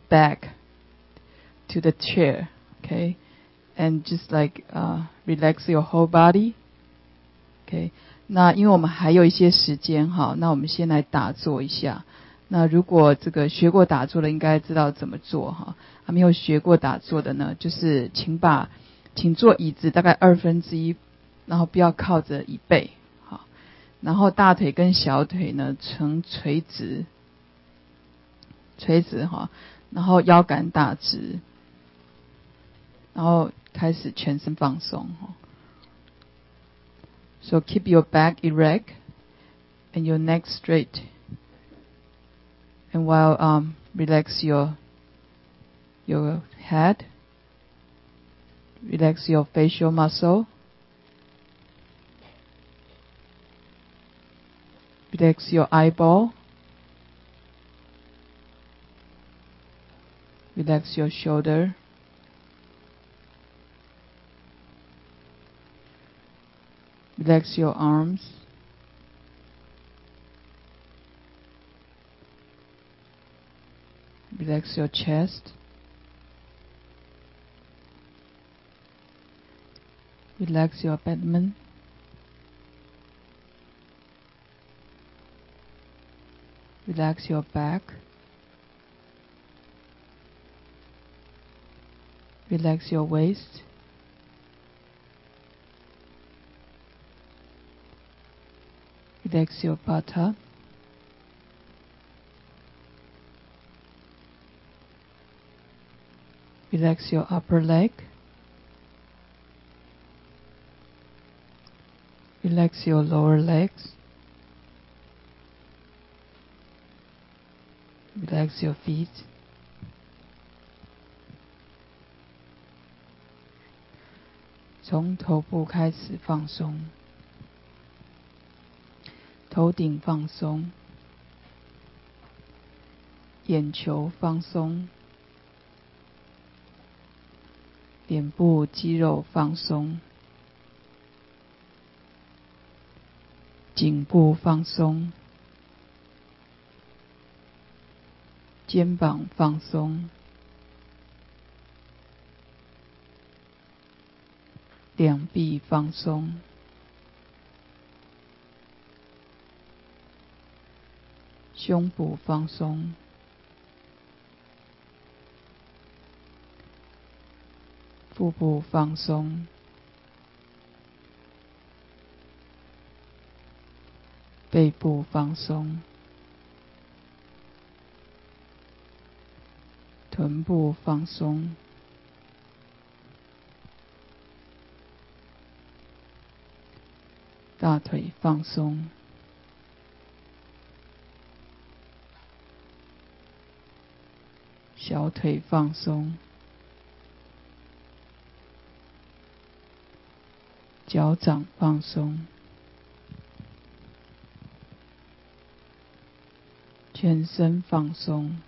back to the chair, okay? And just like relax your whole body, okay? 那因为我们还有一些时间哈，那我们先来打坐一下。那如果这个学过打坐的，应该知道怎么做哈。还没有学过打坐的呢，就是请坐椅子大概1/2，然后不要靠着椅背，好。然后大腿跟小腿呢呈垂直哈，然后腰杆打直，然后开始全身放松哈。So keep your back erect and your neck straight. And while relax your head, relax your facial muscle, relax your eyeball, relax your shoulder, relax your arms, relax your chest, relax your abdomen, relax your back, relax your waist, relax your buttock, relax your upper leg, relax your lower legs, relax your feet,从头部开始放松，头顶放松，眼球放松，脸部肌肉放松，颈部放松，肩膀放松，两臂放松，胸部放松，腹部放松，背部放松，臀部放松，大腿放松，小腿放松，脚掌放松，全身放松。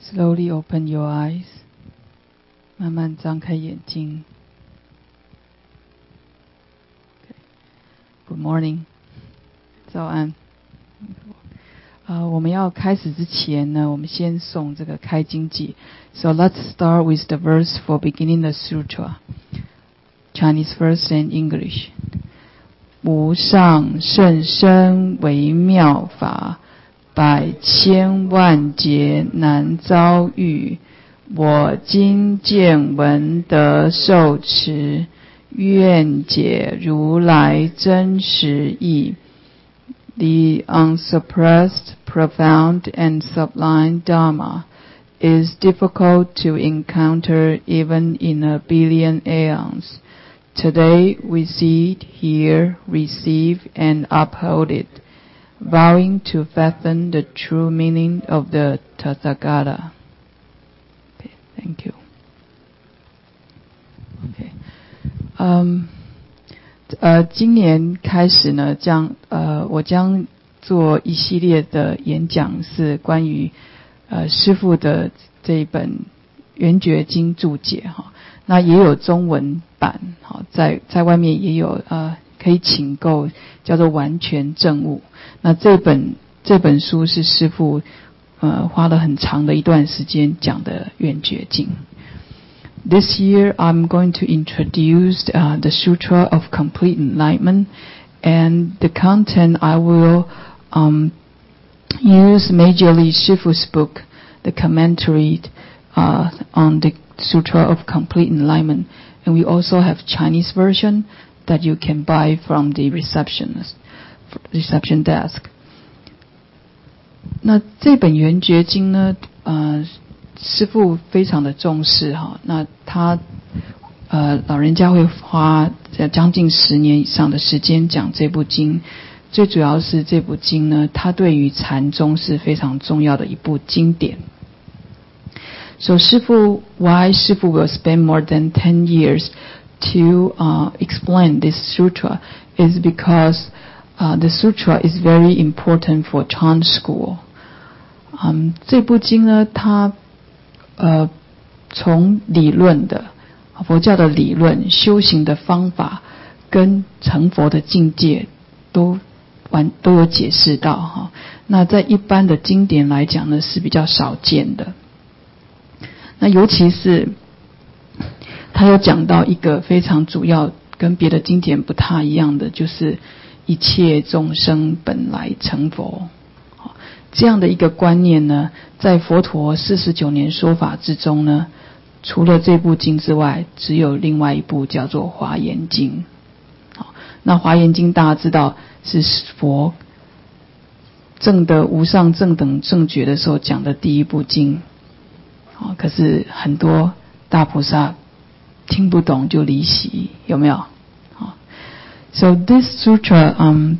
Slowly open your eyes. 慢慢张开眼睛。Good morning. 早安。我们要开始之前呢，我们先诵这个开经偈。So let's start with the verse for beginning the sutra. Chinese verse and English. 无上甚深微妙法，百千万劫难遭遇。我今见闻得受持，愿解如来真实义。The unsuppressed, profound, and sublime Dharma is difficult to encounter even in a billion aeons. Today we see it, hear, receive, and uphold it, vowing to fathom the true meaning of the Tathagata. Okay, thank you. Okay. 今年开始呢，我将做一系列的演讲，是关于师父的这一本《圆觉经》注解哈。那也有中文版，好，在外面也有可以请购，叫做《完全证悟》。那这本书是师父花了很长的一段时间讲的《圆觉经》。This year, I'm going to introduce the Sutra of Complete Enlightenment, and the content I will use majorly Shifu's book, the commentary on the Sutra of Complete Enlightenment, and we also have Chinese version that you can buy from the reception desk. 那这本《圆觉经》呢，师父非常的重视哈，那他老人家会花将近10年以上的时间讲这部经，最主要是这部经呢，它对于禅宗是非常重要的一部经典。So why Shifu will spend more than 10 years to explain this sutra is because the sutra is very important for Chan school. 这部经呢，它从理论的佛教的理论、修行的方法跟成佛的境界都有解释到哈。那在一般的经典来讲呢，是比较少见的。那尤其是他有讲到一个非常主要，跟别的经典不太一样的，就是一切众生本来成佛。这样的一个观念呢，在佛陀49年说法之中呢，除了这部经之外，只有另外一部叫做《华严经》。那《华严经》大家知道是佛证得无上正等正觉的时候讲的第一部经，可是很多大菩萨听不懂就离席，有没有？So this sutra,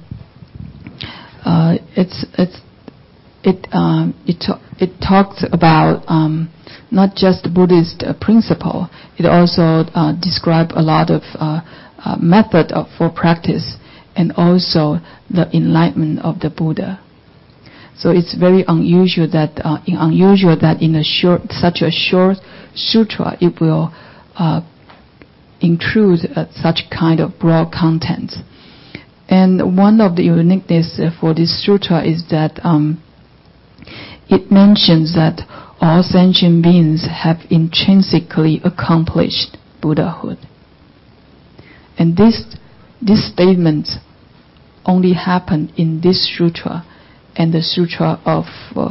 it talks about not just Buddhist principle. It also describes a lot of method for practice and also the enlightenment of the Buddha. So it's very unusual that in such a short sutra it will include such kind of broad content. And one of the uniqueness for this sutra is that it mentions that all sentient beings have intrinsically accomplished Buddhahood. And this statement only happened in this sutra and the sutra of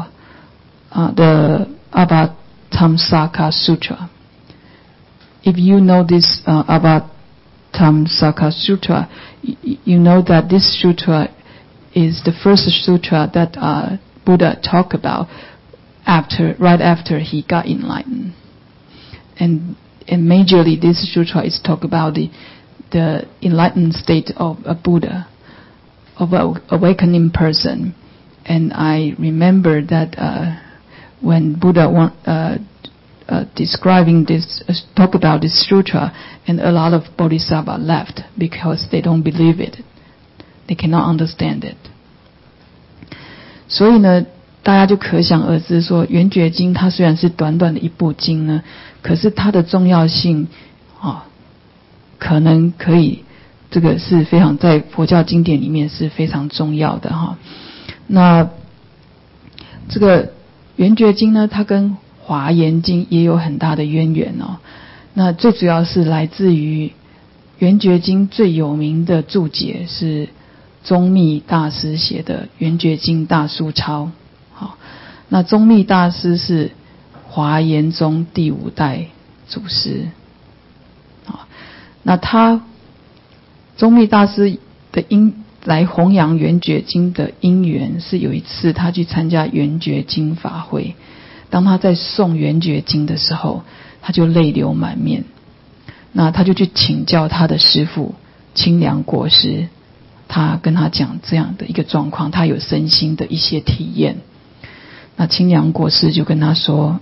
the Avatamsaka Sutra. If you know this Avatamsaka Sutra, you know that this sutra is the first sutra that Buddha talked about right after he got enlightened. And majorly this sutra is talk about the enlightened state of a Buddha, of an awakening person. And I remember that when Buddha describing this, talk about this sutra, and a lot of bodhisattva left because they don't believe it. They cannot understand it. 所以呢， 大家就可想而知说，圆觉经它虽然是短短的一部经呢，可是它的重要性可能可以，这个是非常在佛教经典里面是非常重要的哈。那这个圆觉经呢，它跟华严经也有很大的渊源哦。那最主要是来自于圆觉经最有名的注解是宗密大师写的圆觉经大疏钞。好，那宗密大师是华严宗第5代祖师。好，那他宗密大师的来弘扬圆觉经的因缘是有一次他去参加圆觉经法会，当他在诵圆觉经的时候，他就泪流满面。那他就去请教他的师父清凉国师，他跟他讲这样的一个状况，他有身心的一些体验。那清凉国师就跟他说，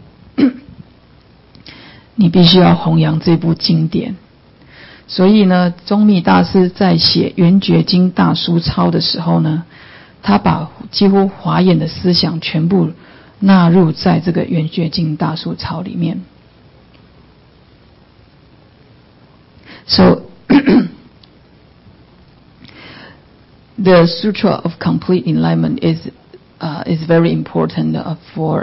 你必须要弘扬这部经典。所以呢，宗密大师在写圆觉经大疏钞的时候呢，他把几乎华严的思想全部纳入在这个圆觉经大疏钞里面。So the Sutra of Complete Enlightenment is very important for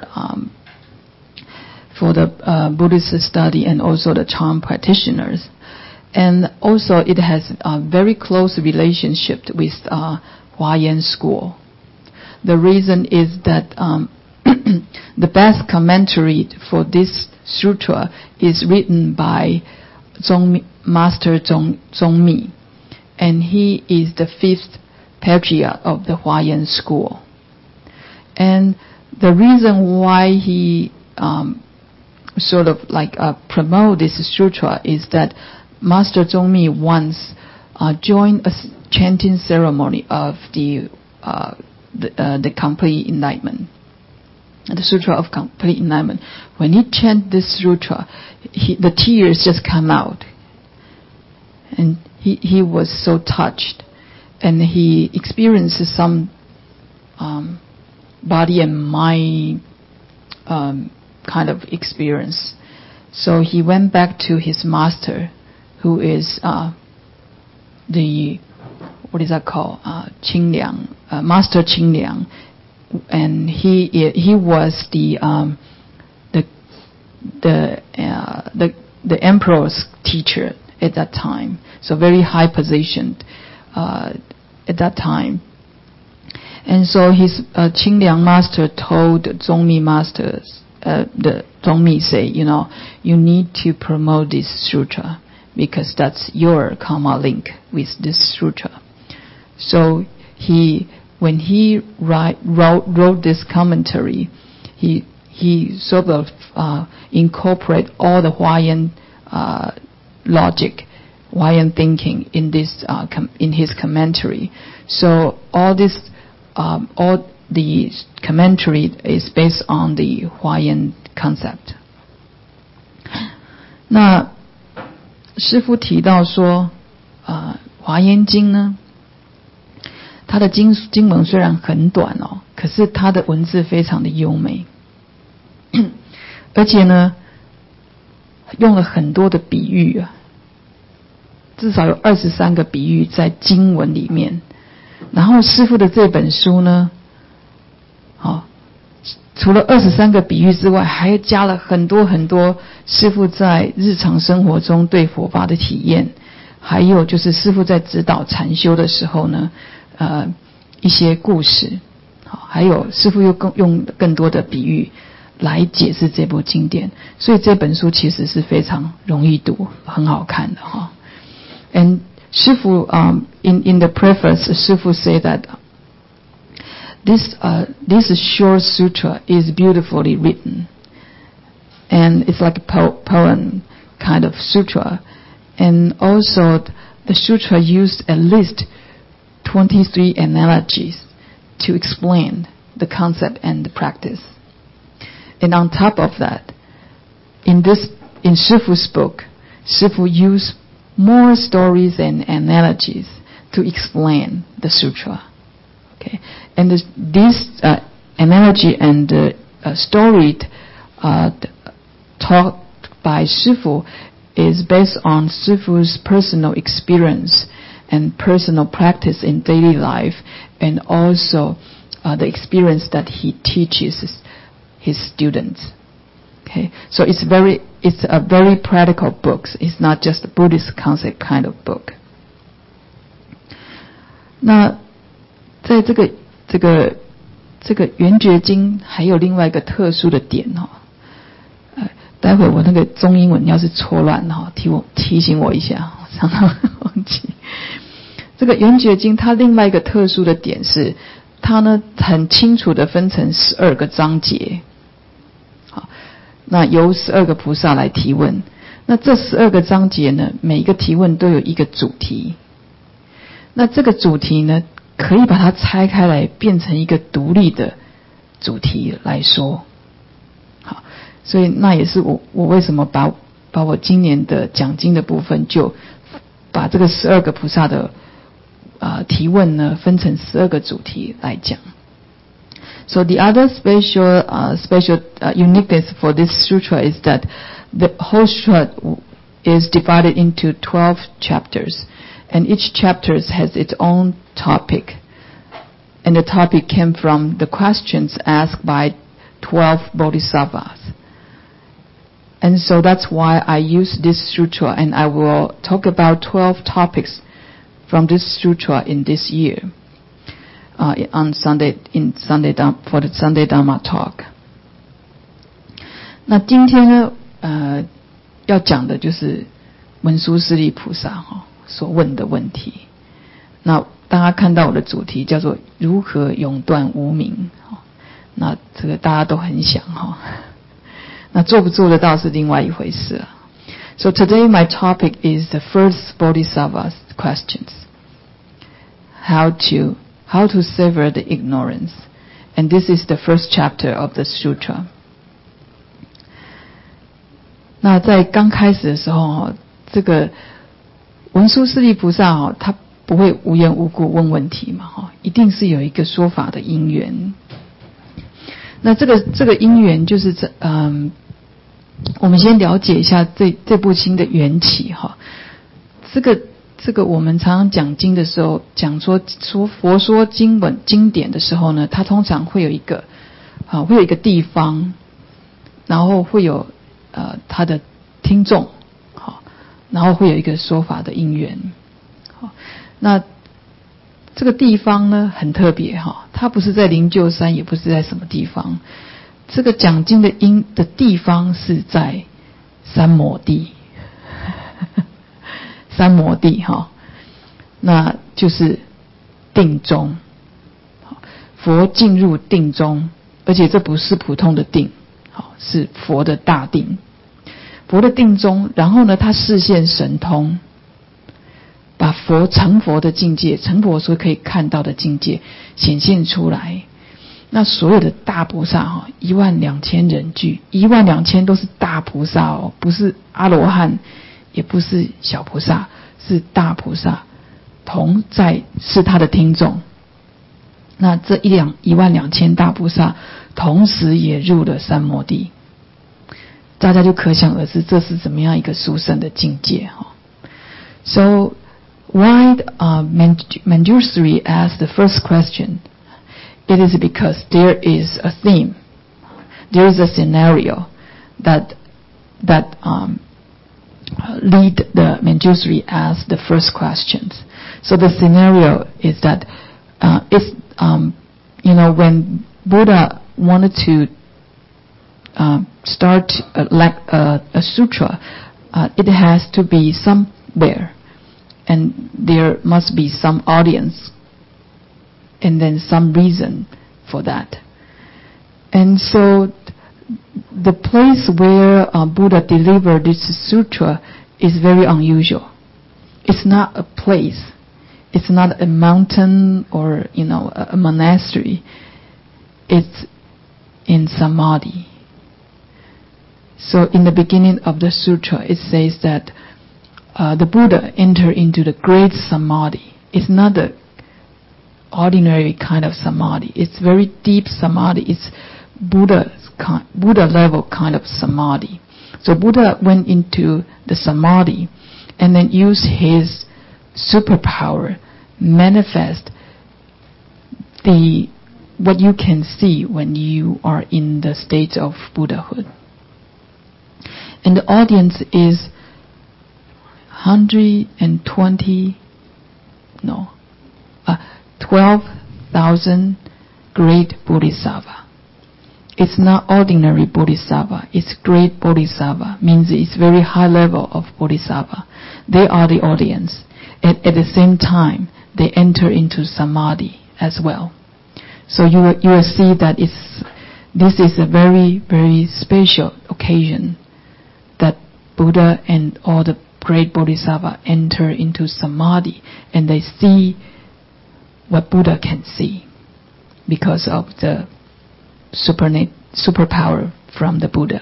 the Buddhist study and also the Chan practitioners. And also it has a very close relationship with Huayan school. The reason is that the best commentary for this sutra is written by Master Zongmi, and he is the 5th patriarch of the Huayan school. And the reason why he sort of like promote this sutra is that Master Zongmi once joined a chanting ceremony of the Complete Enlightenment, the Sutra of Complete Enlightenment. When he chanted this sutra, the tears just come out, and he was so touched, and he experienced some body and mind kind of experience. So he went back to his master, who is what is that called? Qingliang, Master Qingliang, and he was the emperor's teacher at that time, so very high positioned at that time. And so his Qingliang master told Zongmi masters, the Zongmi say, you need to promote this sutra because that's your karma link with this sutra. So when he wrote this commentary, he sort of incorporate all the Huayan logic, Huayan thinking in this in his commentary. So all the commentary is based on the Huayan concept. 那师父提到说，华严经呢，它的经文虽然很短哦，可是它的文字非常的优美，而且呢，用了很多的比喻啊，至少有23个比喻在经文里面。然后师父的这本书呢，除了23个比喻之外，还加了很多很多师父在日常生活中对佛法的体验，还有就是师父在指导禅修的时候呢，一些故事，还有师父又用更多的比喻来解释这部经典，所以这本书其实是非常容易读，很好看的哈。And 师父in the preface, 师父 say that this short sutra is beautifully written, and it's like a poem kind of sutra, and also the sutra used at least 23 analogies to explain the concept and the practice. And on top of that, in Shifu's book, Shifu used more stories and analogies to explain the sutra. Okay, and analogy and story taught by Shifu is based on Shifu's personal experience and personal practice in daily life, and also the experience that he teaches his students. Okay, so it's a very practical book. It's not just a Buddhist concept kind of book. 那在这个圆觉经还有另外一个特殊的点哦，待会我那个中英文要是错乱哈，提醒我一下，我常常忘记。这个圆觉经它另外一个特殊的点是，它呢很清楚的分成12个章节，好，那由12个菩萨来提问。那这12个章节呢，每一个提问都有一个主题。那这个主题呢，可以把它拆开来变成一个独立的主题来说。好，所以那也是我为什么把我今年的讲经的部分，就把这个12个菩萨的提问呢分成12个主题来讲。So the other special uniqueness for this sutra is that the whole sutra is divided into 12 chapters. And each chapter has its own topic. And the topic came from the questions asked by 12 bodhisattvas. And so that's why I use this sutra, and I will talk about 12 topics from this sutra in this year, on Sunday, for the Sunday Dharma talk. 那今天呢，要讲的就是文殊师利菩萨哈。所问的问题，那大家看到我的主题叫做如何永断无明，那这个大家都很想哈，那做不做得到是另外一回事了。So today my topic is the first Bodhisattva's questions. How to sever the ignorance. And this is the first chapter of the sutra. 那在刚开始的时候，这个文殊师利菩萨他不会无缘无故问问题嘛，一定是有一个说法的因缘。那这个因缘就是我们先了解一下这部经的缘起哈。这个我们常常讲经的时候，讲说佛说经典的时候呢，它通常会有一个地方，然后会有他的听众。然后会有一个说法的因缘，那这个地方呢很特别哈，它不是在灵鹫山，也不是在什么地方，这个讲经的地方是在三摩地，三摩地哈，那就是定中，佛进入定中，而且这不是普通的定，是佛的大定。佛的定中，然后呢，他视线神通，把成佛的境界，成佛所可以看到的境界显现出来。那所有的大菩萨12000人聚，12000都是大菩萨哦，不是阿罗汉，也不是小菩萨，是大菩萨，同在是他的听众。那这12000大菩萨同时也入了三摩地。大家就可想而知，这是怎么样一个殊胜的境界哈。So why Manjushri asked the first question? It is because there is a theme, there is a scenario that lead the Manjushri ask the first questions. So the scenario is that when Buddha wanted to start a sutra, it has to be somewhere, and there must be some audience, and then some reason for that. And so the place where Buddha delivered this sutra is very unusual. It's not a place, it's not a mountain or a monastery. It's in samadhi. So in the beginning of the sutra, it says that the Buddha entered into the great samadhi. It's not the ordinary kind of samadhi. It's very deep samadhi. It's Buddha level kind of samadhi. So Buddha went into the samadhi and then used his superpower, manifest what you can see when you are in the state of Buddhahood. And the audience is 12,000 great Bodhisattva. It's not ordinary Bodhisattva, it's great Bodhisattva, means it's very high level of Bodhisattva. They are the audience. At the same time, they enter into samadhi as well. So you will see that this is a very, very special occasion that Buddha and all the great Bodhisattva enter into samadhi, and they see what Buddha can see because of the superpower from the Buddha.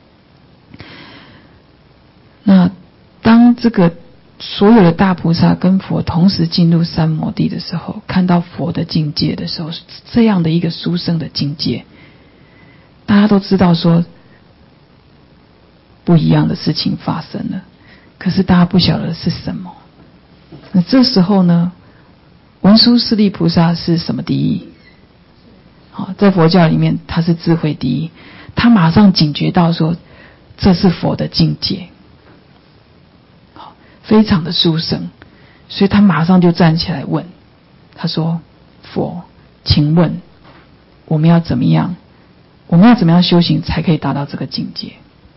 那当这个所有的大菩萨跟佛同时进入三摩地的时候，看到佛的境界的时候，这样的一个殊胜的境界，大家都知道说不一样的事情发生了，可是大家不晓得是什么。那这时候呢，文殊师利菩萨是什么第一？在佛教里面他是智慧第一，他马上警觉到说这是佛的境界，非常的殊胜，所以他马上就站起来问，他说：佛，请问我们要怎么样修行才可以达到这个境界？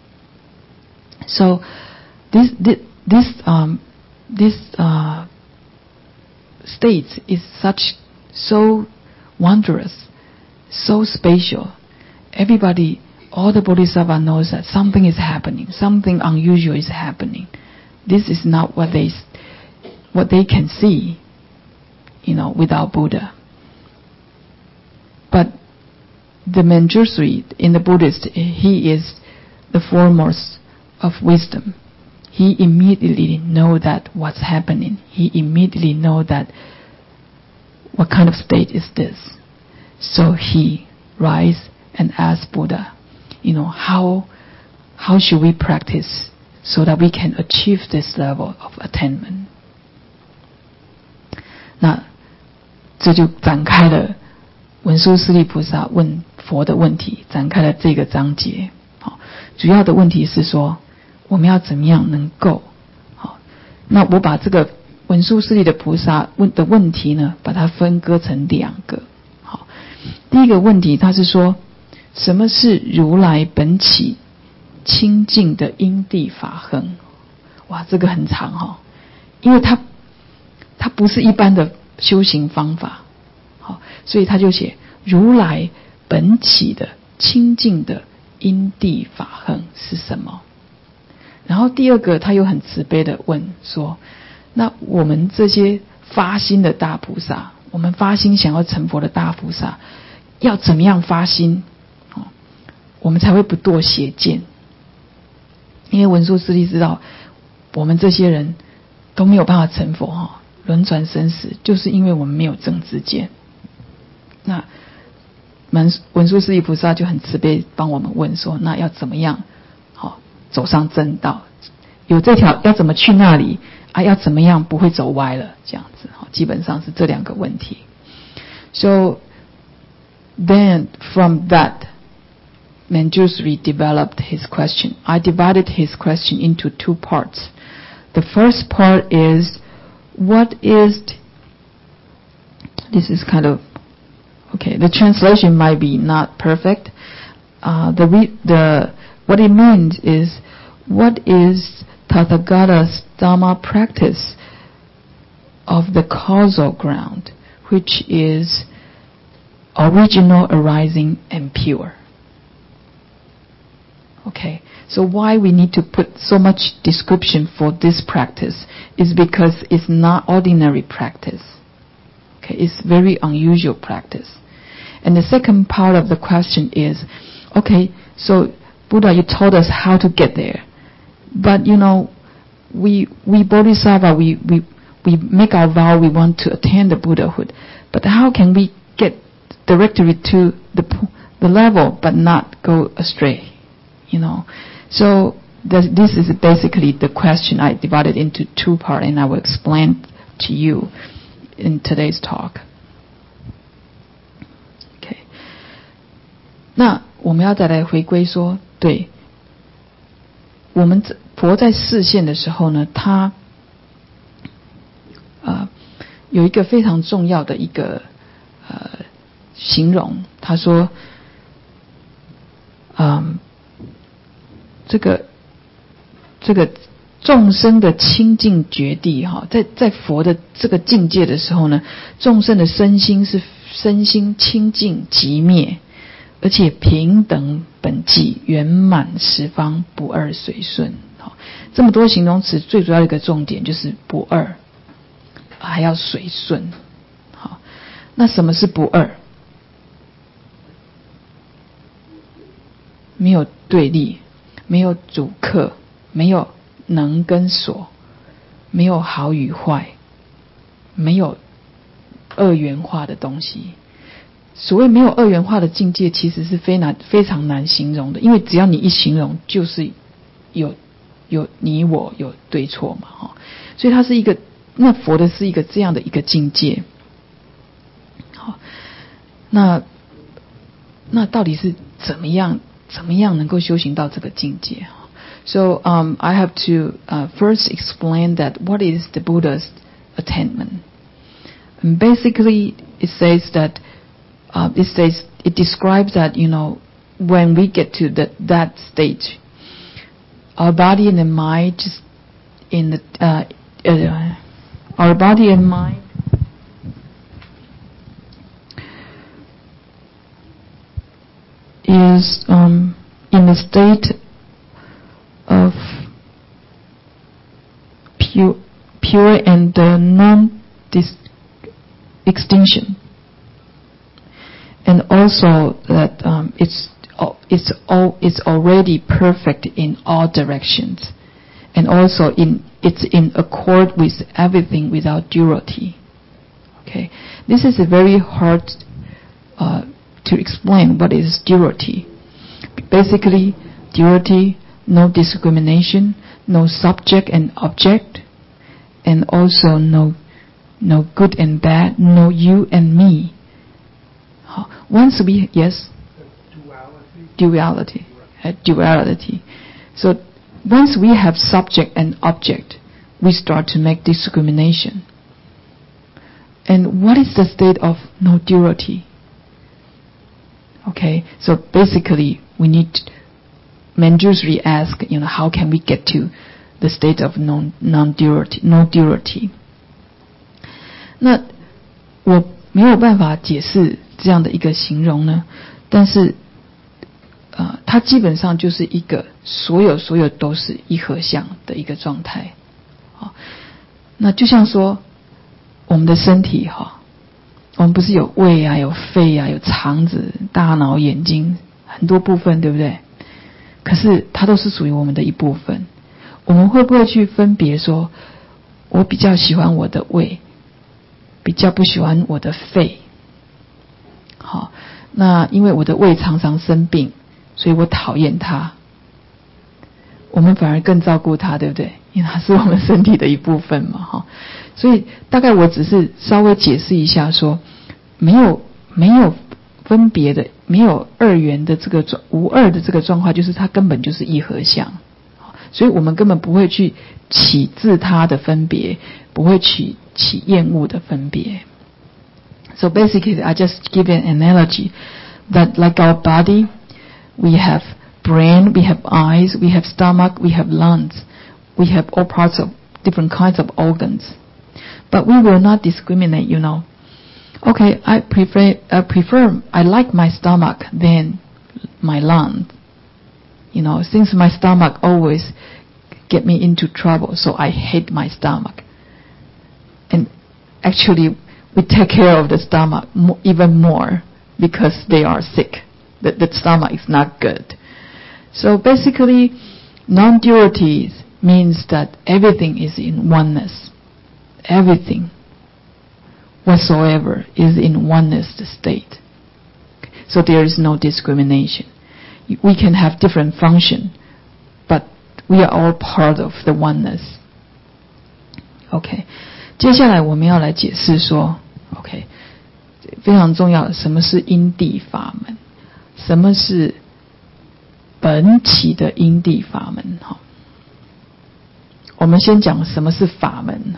So this state is so wondrous, so spatial. Everybody, all the Bodhisattva knows that something is happening, something unusual is happening. This is not what they can see, without Buddha. But the Manjushri in the Buddhist, he is the foremost of wisdom. He immediately know that what's happening. He immediately know that what kind of state is this. So he rise and ask Buddha, how should we practice so that we can achieve this level of attainment? 那这就展开了文殊师利菩萨问佛的问题，展开了这个章节。主要的问题是说，我们要怎么样能够那我把这个文殊师利的菩萨问的问题呢，把它分割成两个。第一个问题，他是说，什么是如来本起清净的因地法恒？哇，这个很长因为它不是一般的修行方法，所以他就写如来本起的清净的因地法恒是什么？然后第二个，他又很慈悲的问说，那我们这些发心的大菩萨，我们发心想要成佛的大菩萨，要怎么样发心，我们才会不堕邪见？因为文殊师利知道，我们这些人都没有办法成佛轮转生死，就是因为我们没有正知见。那文殊师利菩萨就很慈悲帮我们问说，那要怎么样走上正道？有这条要怎么去那里要怎么样不会走歪了？这样子基本上是这两个问题。So then from that, Manjushri developed his question. I divided his question into two parts. The first part is, this is kind of, okay, the translation might be not perfect. What it means is, what is Tathagata's Dhamma practice of the causal ground, which is original, arising, and pure? Okay, so why we need to put so much description for this practice is because it's not ordinary practice. Okay, it's very unusual practice. And the second part of the question is, okay, so Buddha, you told us how to get there, but we Bodhisattva, we make our vow we want to attain the Buddhahood, But how can we get directly to the level but not go astray? So this is basically the question. I divided into two parts, and I will explain to you in today's talk. Okay. 那我们要再来回归说，对，我们佛在示现的时候呢，他有一个非常重要的一个形容，他说，这个众生的清净觉地哈，在佛的这个境界的时候呢，众生的身心是身心清净寂灭，而且平等本寂圆满十方不二随顺。好，这么多形容词，最主要的一个重点就是不二，还要随顺。好，那什么是不二？没有对立，没有主客，没有能跟所，没有好与坏，没有二元化的东西。所谓没有二元化的境界，其实是非常难形容的，因为只要你一形容，就是有你我有对错嘛，哈。所以它是一个，那佛的是一个这样的一个境界。好，那到底是怎么样能够修行到这个境界？So I have to first explain that what is the Buddha's attainment. And basically, it says that it describes that when we get to that stage, our body and the mind just our body and mind is in a state of pure and non-extinction, and also that it's already perfect in all directions, and also it's in accord with everything without duality. Okay, this is a very hard to explain what is duality. Basically, duality, no discrimination, no subject and object, and also no good and bad, no you and me. Once we duality. So once we have subject and object, we start to make discrimination. And what is the state of no duality? Okay, so basically we need to Manjushri ask, how can we get to the state of non-duality, no duality? 那我没有办法解释这样的一个形容呢，但是它基本上就是一个所有都是一合相的一个状态。那就像说我们的身体我们不是有胃啊，有肺啊，有肠子、大脑、眼睛，很多部分，对不对？可是它都是属于我们的一部分。我们会不会去分别说，我比较喜欢我的胃，比较不喜欢我的肺？好，那因为我的胃常常生病，所以我讨厌它。我们反而更照顾它，对不对？因为它是我们身体的一部分嘛，所以大概我只是稍微解释一下说，没有分别的，没有二元的这个无二的这个状况，就是它根本就是一合相，所以我们根本不会去起自他的分别，不会起厌恶的分别。So basically, I just give an analogy that like our body, we have brain, we have eyes, we have stomach, we have lungs, we have all parts of different kinds of organs. But we will not discriminate, Okay, I like my stomach than my lungs. Since my stomach always get me into trouble, so I hate my stomach. And actually, we take care of the stomach even more because they are sick. The stomach is not good. So basically, non-duality means that everything is in oneness. Everything. whatsoever is in oneness state. So there is no discrimination. We can have different function, but we are all part of the oneness. OK， 接下来我们要来解释说 ，OK， 非常重要的，什么是因地法门，什么是本起的因地法门。哈，我们先讲什么是法门。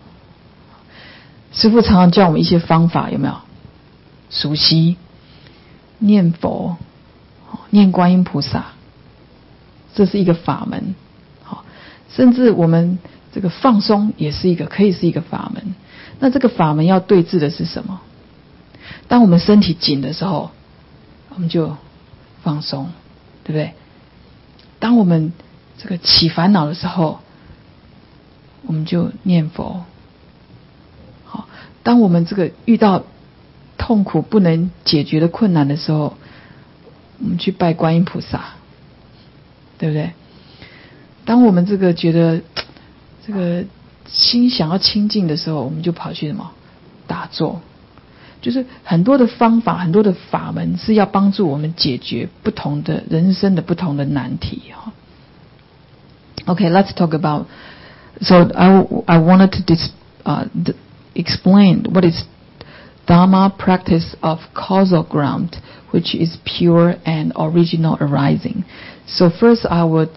师父常常教我们一些方法，有没有？熟悉念佛，念观音菩萨，这是一个法门。好，甚至我们这个放松也是一个，可以是一个法门。那这个法门要对治的是什么？当我们身体紧的时候，我们就放松，对不对？当我们这个起烦恼的时候，我们就念佛。好，当我们这个遇到痛苦不能解决的困难的时候，我们去拜观音菩萨，对不对？当我们这个觉得这个心想要清净的时候，我们就跑去什么打坐。就是很多的方法，很多的法门是要帮助我们解决不同的人生的不同的难题。Okay, let's talk about. So I wanted to explain what is Dharma practice of causal ground, which is pure and original arising. So first I would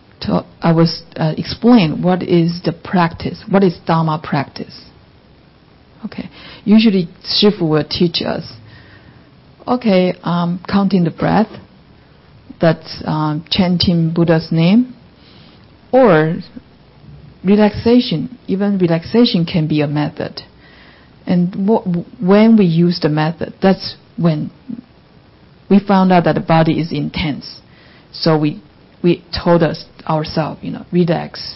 explain what is the practice, what is Dharma practice. Okay, usually Shifu will teach us, okay, counting the breath, that's chanting Buddha's name, or relaxation. Even relaxation can be a method. And when we use the method, that's when we found out that the body is intense. So we told ourselves, relax.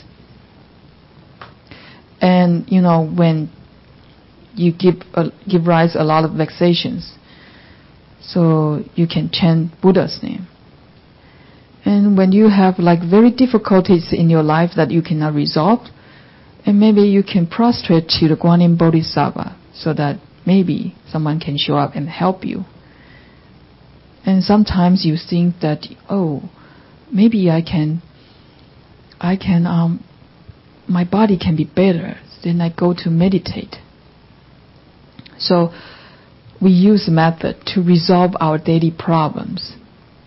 And when you give rise a lot of vexations, so you can chant Buddha's name. And when you have very difficulties in your life that you cannot resolve, and maybe you can prostrate to the Guanyin Bodhisattva so that maybe someone can show up and help you. And sometimes you think that, maybe my body can be better. Then I go to meditate. So we use method to resolve our daily problems.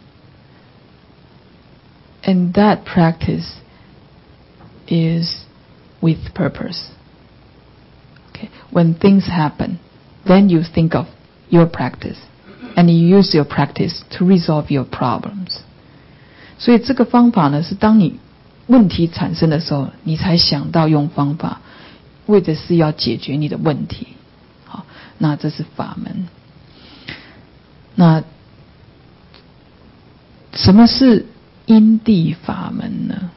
And that practice is with purpose. Okay. When things happen, then you think of your practice, and you use your practice to resolve your problems. 所以这个方法呢，是当你问题产生的时候，你才想到用方法，为的是要解决你的问题。好，那这是法门。那什么是因地法门呢？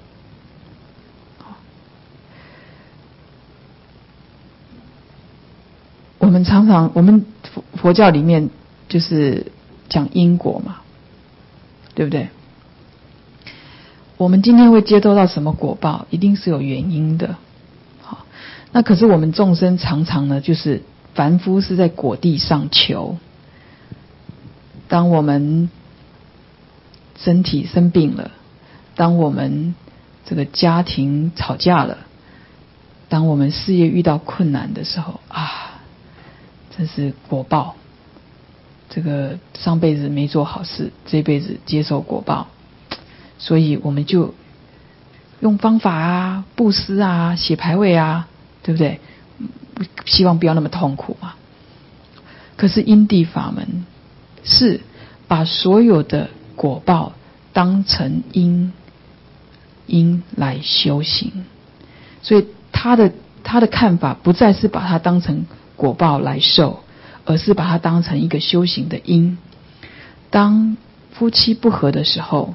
我们佛教里面就是讲因果嘛，对不对？我们今天会接受到什么果报，一定是有原因的。好，那可是我们众生常常呢，就是凡夫是在果地上求。当我们身体生病了，当我们这个家庭吵架了，当我们事业遇到困难的时候啊，真是果报。这个上辈子没做好事，这辈子接受果报，所以我们就用方法啊、布施啊、写牌位啊，对不对？希望不要那么痛苦嘛。可是因地法门是把所有的果报当成因来修行，所以他的看法不再是把它当成果报来受，而是把它当成一个修行的因。当夫妻不和的时候，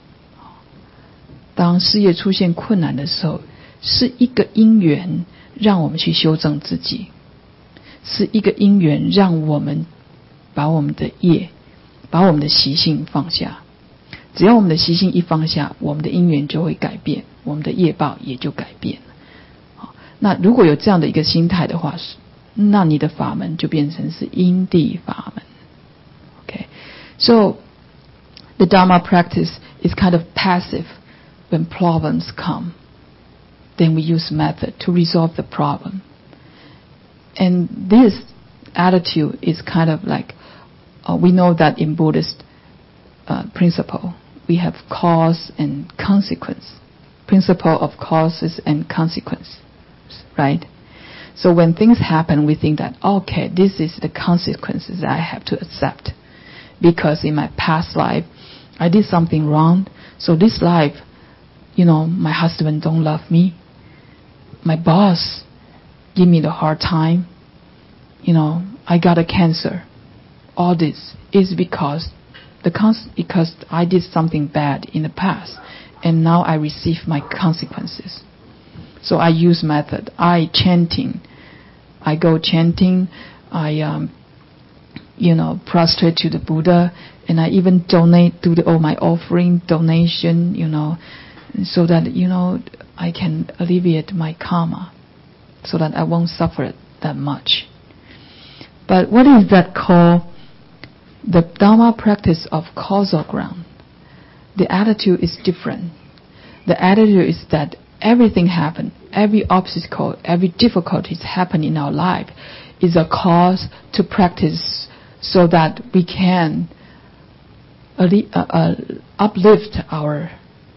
当事业出现困难的时候，是一个因缘让我们去修正自己，是一个因缘让我们把我们的业、把我们的习性放下。只要我们的习性一放下，我们的因缘就会改变，我们的业报也就改变了。那如果有这样的一个心态的话， 那你的法门就变成是因地法门。Okay, so the Dharma practice is kind of passive. When problems come, then we use method to resolve the problem. And this attitude is kind of like, we know that in Buddhist principle, we have cause and consequence. Principle of causes and consequence, right? So when things happen, we think that, okay, this is the consequences I have to accept. Because in my past life, I did something wrong. So this life, my husband don't love me. My boss give me the hard time. I got a cancer. All this is because I did something bad in the past, and now I receive my consequences. So I use method. I go chanting. I prostrate to the Buddha, and I even do all my offering donation. So that I can alleviate my karma, so that I won't suffer that much. But what is that called? The Dharma practice of causal ground. The attitude is different. The attitude is that everything happen, every obstacle, every difficulties happen in our life is a cause to practice, so that we can uplift our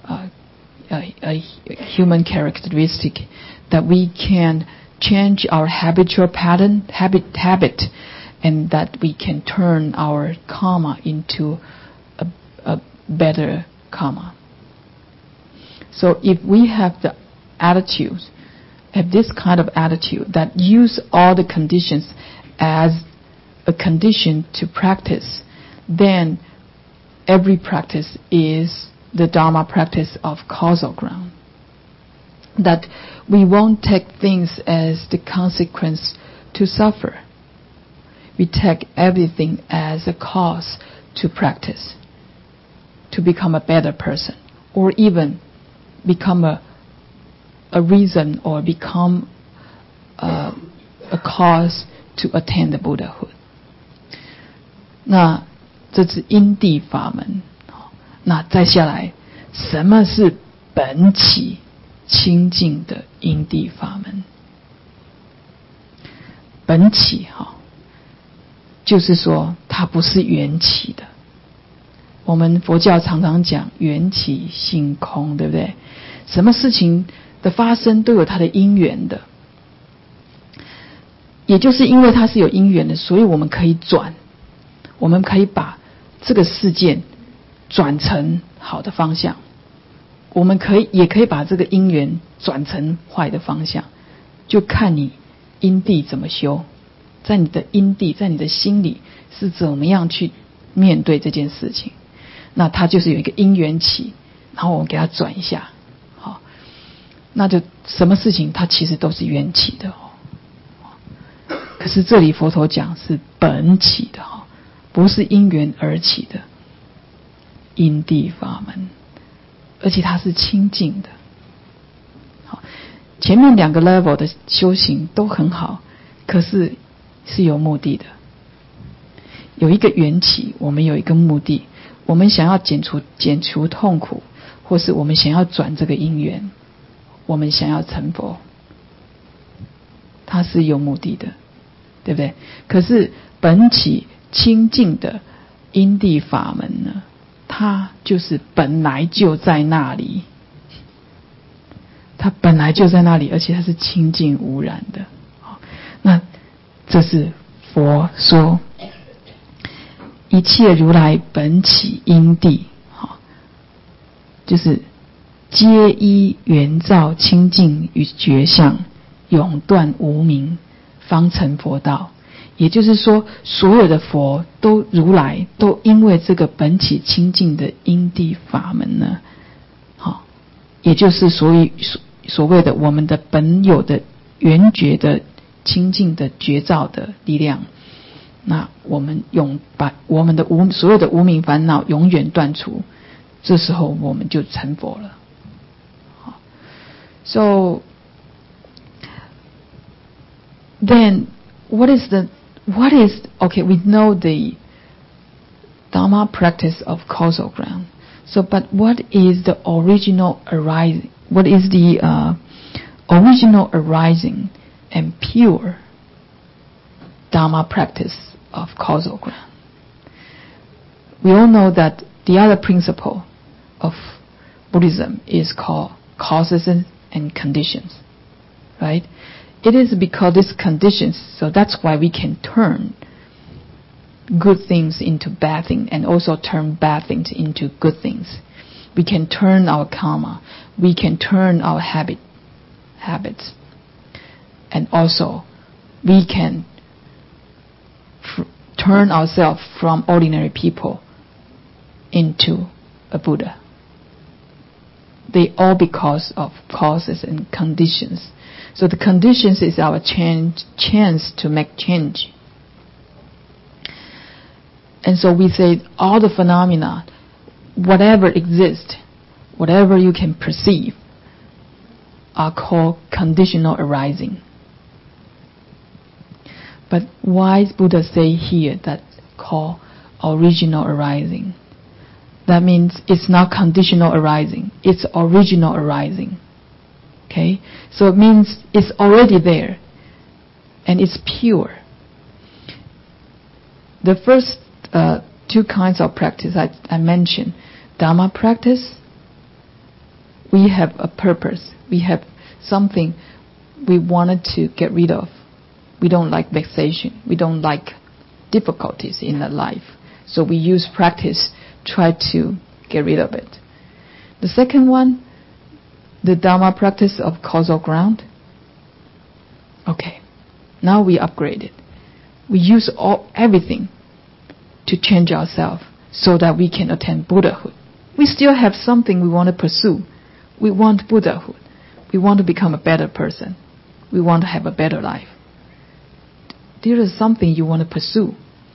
human characteristic, that we can change our habitual pattern, habit, and that we can turn our karma into a better karma. So if we have the attitude, have this kind of attitude that use all the conditions as a condition to practice, then every practice is the Dharma practice of causal ground. That we won't take things as the consequence to suffer. We take everything as a cause to practice, to become a better person, or even become a reason, or become a cause to attain the Buddhahood. 那这是因地法门。那再下来，什么是本起清净的因地法门？本起就是说它不是缘起的。我们佛教常常讲缘起性空，对不对？什么事情的发生都有它的因缘的，也就是因为它是有因缘的，所以我们可以转，我们可以把这个事件转成好的方向，我们也可以把这个因缘转成坏的方向，就看你因地怎么修，在你的因地，在你的心里是怎么样去面对这件事情。那它就是有一个因缘起，然后我们给它转一下，好，那就什么事情它其实都是缘起的可是这里佛陀讲是本起的不是因缘而起的因地法门，而且它是清净的。好，前面两个 level 的修行都很好，可是是有目的的，有一个缘起，我们有一个目的，我们想要减除痛苦，或是我们想要转这个因缘，我们想要成佛，它是有目的的，对不对？可是本起清净的因地法门呢，它就是本来就在那里，它本来就在那里，而且它是清净无染的。那这是佛说一切如来本起因地，就是皆依圆照清净与觉相，永断无明，方成佛道。也就是说，所有的佛都如来都因为这个本起清净的因地法门呢，也就是所谓的我们的本有的圆觉的清净的觉照的力量，那我们把我们的所有的无明烦恼永远断除，这时候我们就成佛了。So then okay, we know the Dharma practice of causal ground. So, but what is the original arising? What is the original arising and pure Dharma practice of causal ground? We all know that the other principle of Buddhism is called causes and conditions, right? It is because these conditions, so that's why we can turn good things into bad things and also turn bad things into good things. We can turn our karma, we can turn our habits, and also we can turn ourselves from ordinary people into a Buddha. They all because of causes and conditions. So the conditions is our chance to make change. And so we say all the phenomena, whatever exists, whatever you can perceive, are called conditional arising. But why does Buddha say here that called original arising? That means it's not conditional arising, it's original arising. Okay? So it means it's already there and it's pure. The first two kinds of practice I mentioned, Dharma practice, we have a purpose. We have something we wanted to get rid of. We don't like vexation. We don't like difficulties in the life. So we use practice, try to get rid of it. The second one, the Dharma practice of causal ground. Okay, now we upgrade it. We use everything to change ourselves so that we can attain Buddhahood. We still have something we want to pursue. We want Buddhahood. We want to become a better person. We want to have a better life. There is something you want to pursue.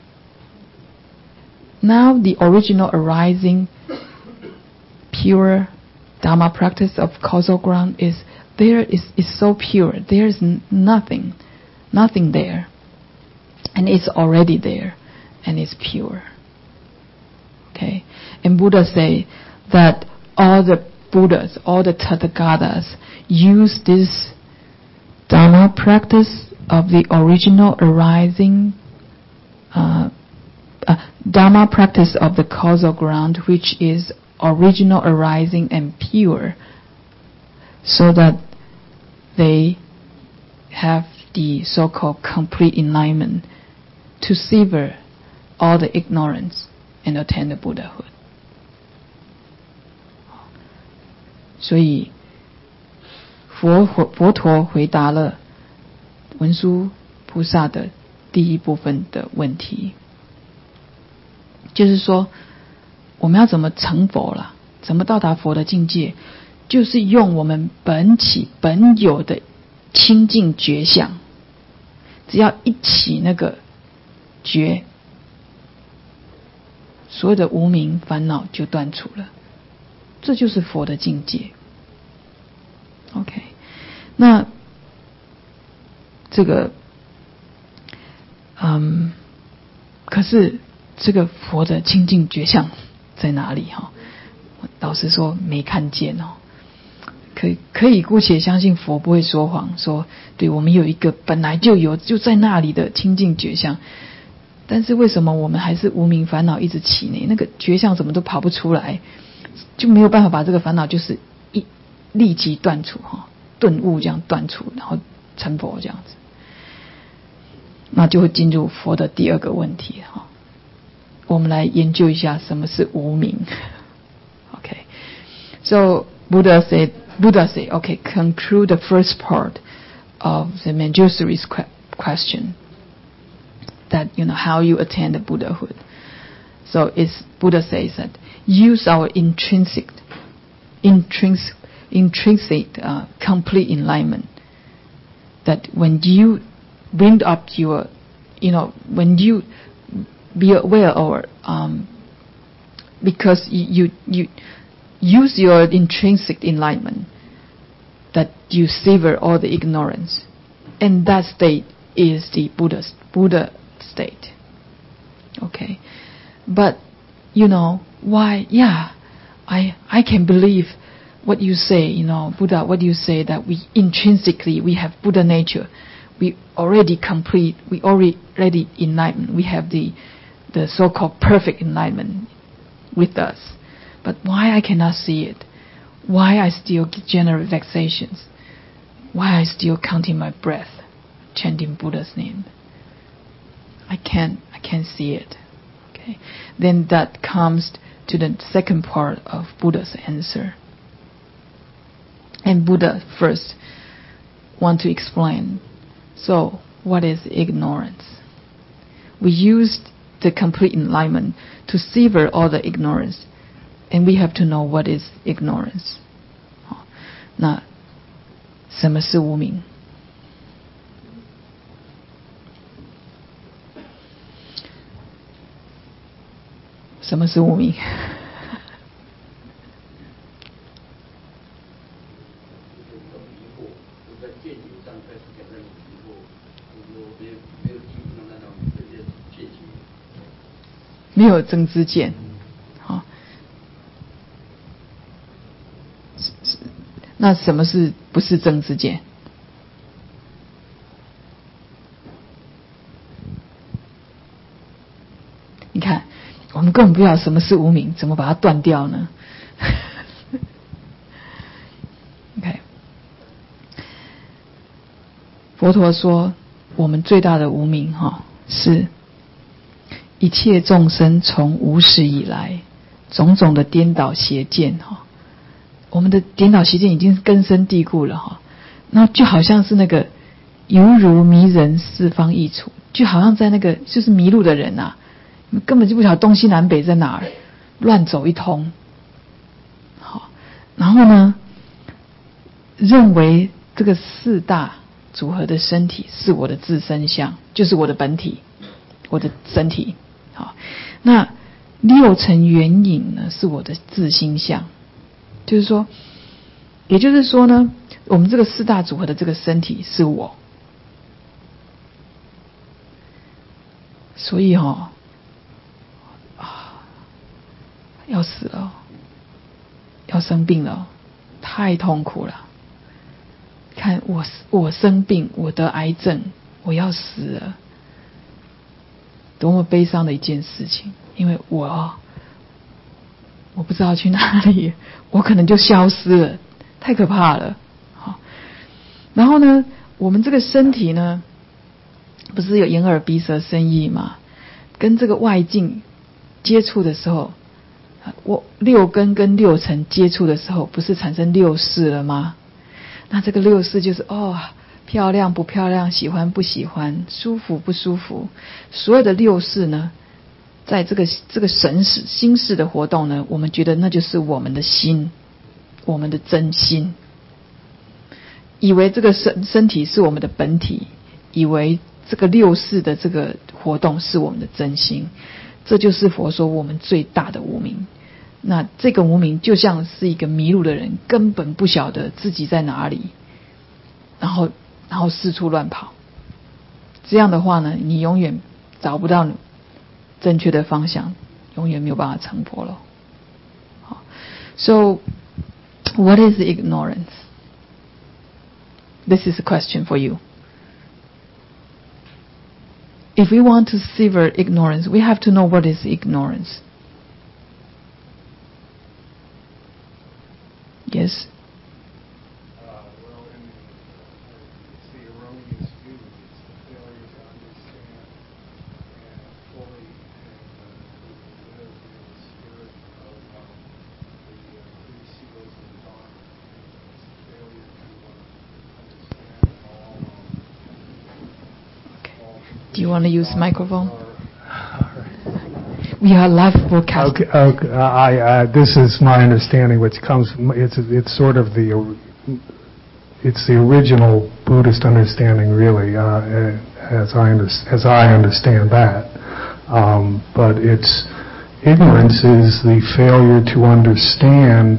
Now the original arising, pure Dharma practice of causal ground is so pure. There is nothing there. And it's already there. And it's pure. Okay? And Buddha say that all the Buddhas, all the Tathagatas use this Dharma practice of the original arising, Dharma practice of the causal ground, which is original arising and pure, so that they have the so-called complete enlightenment to sever all the ignorance and attain the Buddhahood. 所以佛陀回答了文殊菩萨的第一部分的问题，就是说我们要怎么成佛了，怎么到达佛的境界，就是用我们本起本有的清净觉相，只要一起那个觉，所有的无明烦恼就断除了，这就是佛的境界。 OK， 那这个可是这个佛的清净觉相在哪里哈？老实说没看见哦。可以姑且相信佛不会说谎，说对我们有一个本来就有就在那里的清净觉相，但是为什么我们还是无明烦恼一直起呢？那个觉相怎么都跑不出来，就没有办法把这个烦恼就是立即断除哈，顿悟这样断除，然后成佛这样子，那就会进入佛的第二个问题哈。我们来研究一下什么是无明。Okay, so Buddha said, okay, conclude the first part of the Manjusri's question, that how you attain the Buddhahood. So Buddha says that use our intrinsic complete enlightenment. That when you bring up your, when you be aware or because you use your intrinsic enlightenment, that you sever all the ignorance. And that state is the Buddha state. Okay, but why? Yeah, I can believe what you say. Buddha, what you say that we intrinsically we have Buddha nature. We already complete. We already enlightened. We have the so-called perfect enlightenment with us. But why I cannot see it? Why I still generate vexations? Why I still counting my breath, chanting Buddha's name? I can't see it. Okay. Then that comes to the second part of Buddha's answer. And Buddha first want to explain. So, what is ignorance? We used the complete enlightenment to sever all the ignorance, and we have to know what is ignorance. 那什么是无明？什么是无明？没有正知见，那什么是不是正知见？你看，我们根本不知道什么是无明，怎么把它断掉呢？OK， 佛陀说，我们最大的无明是一切众生从无始以来种种的颠倒邪见我们的颠倒邪见已经根深蒂固了那就好像是那个犹如迷人四方益处，就好像在那个就是迷路的人啊，根本就不晓得东西南北在哪儿，乱走一通。好，然后呢，认为这个四大组合的身体是我的自身相，就是我的本体，我的身体。好，那六尘缘影呢是我的自心相，就是说，也就是说呢，我们这个四大组合的这个身体是我，所以要死了，要生病了，太痛苦了。看我生病，我得癌症，我要死了，多么悲伤的一件事情！因为我不知道去哪里，我可能就消失了，太可怕了。好，然后呢，我们这个身体呢，不是有眼耳鼻舌身意吗？跟这个外境接触的时候，我六根跟六尘接触的时候，不是产生六识了吗？那这个六识就是漂亮不漂亮，喜欢不喜欢，舒服不舒服，所有的六识呢，在这个神识心识的活动呢，我们觉得那就是我们的心，我们的真心，以为这个身体是我们的本体，以为这个六识的这个活动是我们的真心，这就是佛说我们最大的无明。那这个无明就像是一个迷路的人，根本不晓得自己在哪里，然后四处乱跑。这样的话呢，你永远找不到正确的方向，永远没有办法成佛了。好 ，So what is ignorance? This is a question for you. If we want to sever ignorance, we have to know what is ignorance. Yes? Well, it's the erroneous view. It's the failure to understand and fully live in the spirit of the three seals of the Dharma. It's the failure to understand all. Do you want to use microphone? We are live broadcasting. Okay. This is my understanding, which comes. It's sort of it's the original Buddhist understanding, really, as I understand that. But it's ignorance is the failure to understand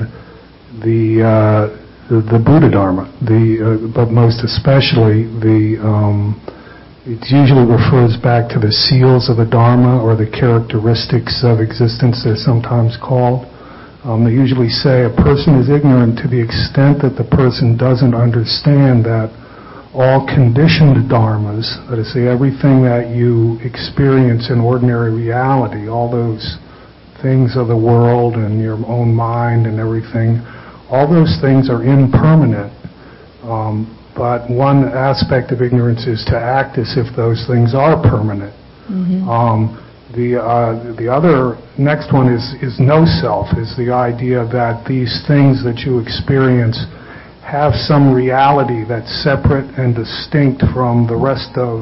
the Buddha Dharma, but most especially it usually refers back to the seals of the Dharma or the characteristics of existence, they're sometimes called. They usually say a person is ignorant to the extent that the person doesn't understand that all conditioned dharmas, that is, say, everything that you experience in ordinary reality, all those things of the world and your own mind and everything, all those things are impermanent. But one aspect of ignorance is to act as if those things are permanent. Mm-hmm. The other next one is no self, is the idea that these things that you experience have some reality that's separate and distinct from the rest of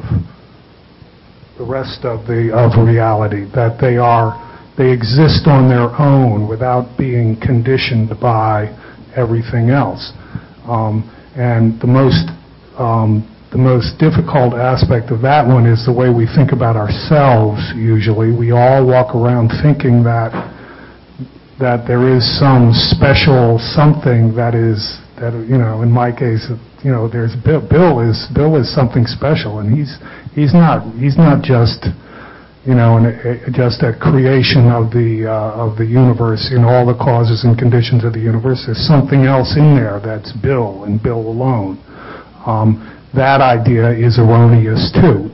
reality, that they exist on their own without being conditioned by everything else. And the most difficult aspect of that one is the way we think about ourselves. Usually, we all walk around thinking that there is some special something that in my case, there's Bill. Bill is something special, and he's not just just a creation of the universe in all the causes and conditions of the universe. There's something else in there that's Bill and Bill alone. That idea is erroneous too.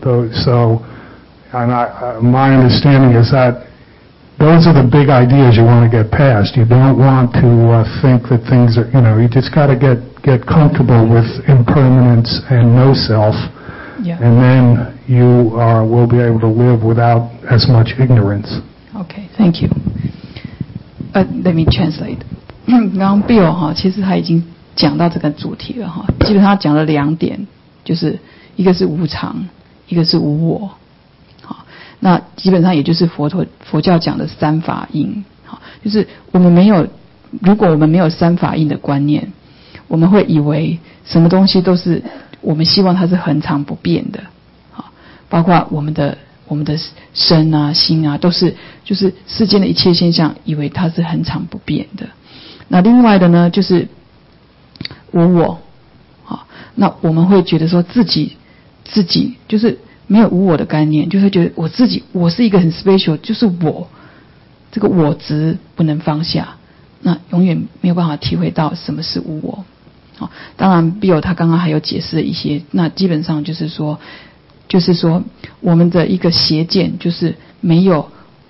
My understanding is that those are the big ideas you want to get past. You don't want to think that things are, you just got to get comfortable with impermanence and no self, and then you will be able to live without as much ignorance. Okay, thank you. Let me translate. 刚刚 Bill 哈，其实他已经讲到这个主题了哈，基本上讲了2点，就是一个是无常，一个是无我。好，那基本上也就是佛教讲的三法印。好，就是如果我们没有三法印的观念，我们会以为什么东西都是我们希望它是恒常不变的。好，包括我们的身啊、心啊，都是就是世间的一切现象，以为它是恒常不变的。那另外的呢，就是无我。好，那我们会觉得说自己就是没有无我的概念，就会觉得我是一个很 special， 就是我这个我执不能放下，那永远没有办法体会到什么是无我。好，当然 Bill 他刚刚还有解释了一些，那基本上就是说我们的一个邪见就是没有，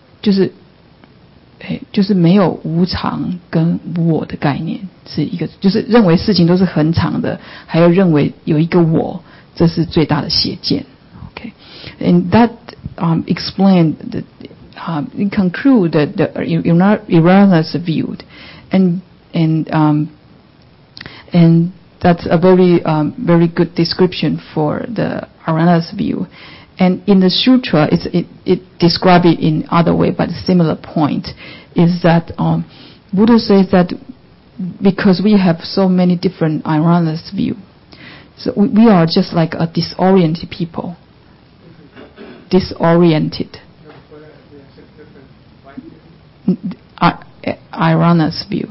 就是没有无常跟无我的概念，是一个就是认为事情都是恒常的，还有认为有一个我，这是最大的邪见。Okay, and that explained it conclude the erroneous view, and that's a very good description for the erroneous view. And in the sutra, it describes it in other way, but a similar point is that Buddha says that because we have so many different erroneous views, so we are just like a disoriented people. Disoriented. Erroneous view.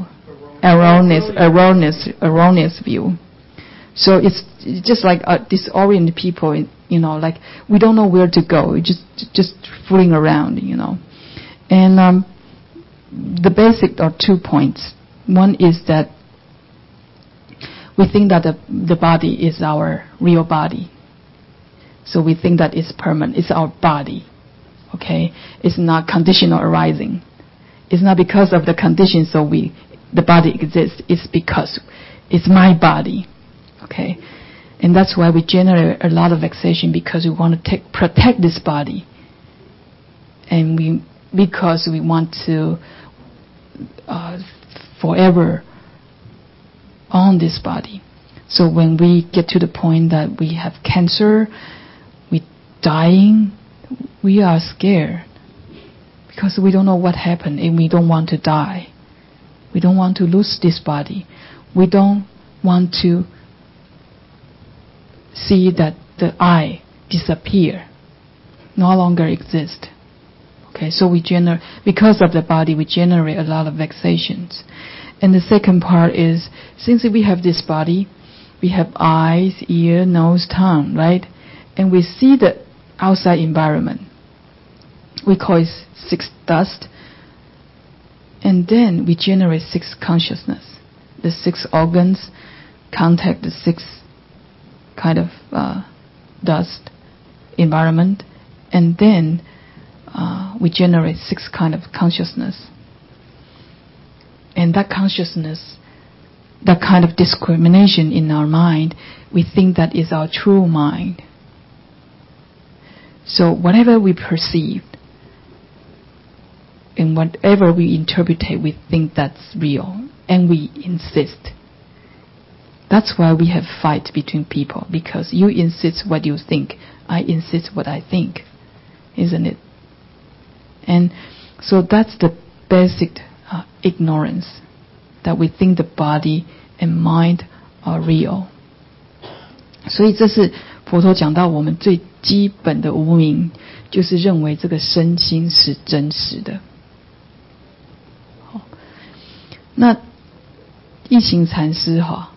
Erroneous view. So it's just like a disoriented people, like we don't know where to go. We're just fooling around, And the basic are 2 points. One is that we think that the body is our real body. So we think that it's permanent. It's our body. Okay? It's not conditional arising. It's not because of the condition so the body exists. It's because it's my body. Okay? And that's why we generate a lot of vexation, because we want to protect this body. And because we want to forever own this body. So when we get to the point that we have cancer, we're dying, we are scared. Because we don't know what happened and we don't want to die. We don't want to lose this body. We don't want to see that the I disappear, no longer exist. Okay, so because of the body, we generate a lot of vexations. And the second part is, since we have this body, we have eyes, ear, nose, tongue, right? and we see the outside environment. We call it 6 dust, and then we generate 6 consciousness. The 6 organs contact the 6 kind of dust environment, and then we generate 6 kind of consciousness. And that consciousness, that kind of discrimination in our mind, we think that is our true mind. So whatever we perceive and whatever we interpretate, we think that's real, and we insist. That's why we have fight between people, because you insist what you think, I insist what I think, isn't it? And so that's the basic ignorance, that we think the body and mind are real. 所以这是佛陀讲到我们最基本的无明，就是认为这个身心是真实的。好，那一行禅师哈，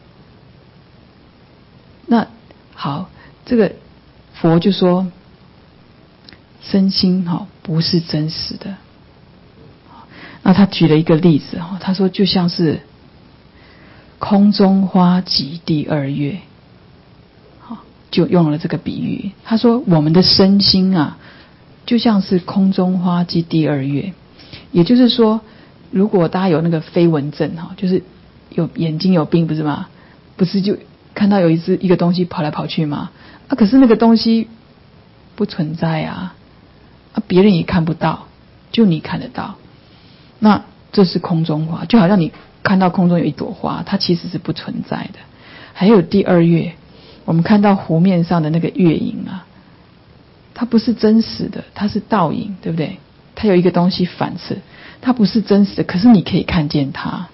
那好，这个佛就说身心哈不是真实的。那他举了一个例子哈，他说就像是空中花及第二月，好，就用了这个比喻。他说我们的身心啊，就像是空中花及第二月，也就是说，如果大家有那个飞蚊症哈，就是有眼睛有病不是吗？不是就看到有一个东西跑来跑去吗？啊，可是那个东西不存在啊，别人也看不到，就你看得到。那这是空中花，就好像你看到空中有一朵花，它其实是不存在的。还有第二月，我们看到湖面上的那个月影啊，它不是真实的，它是倒影，对不对？它有一个东西反射，它不是真实的，可是你可以看见它。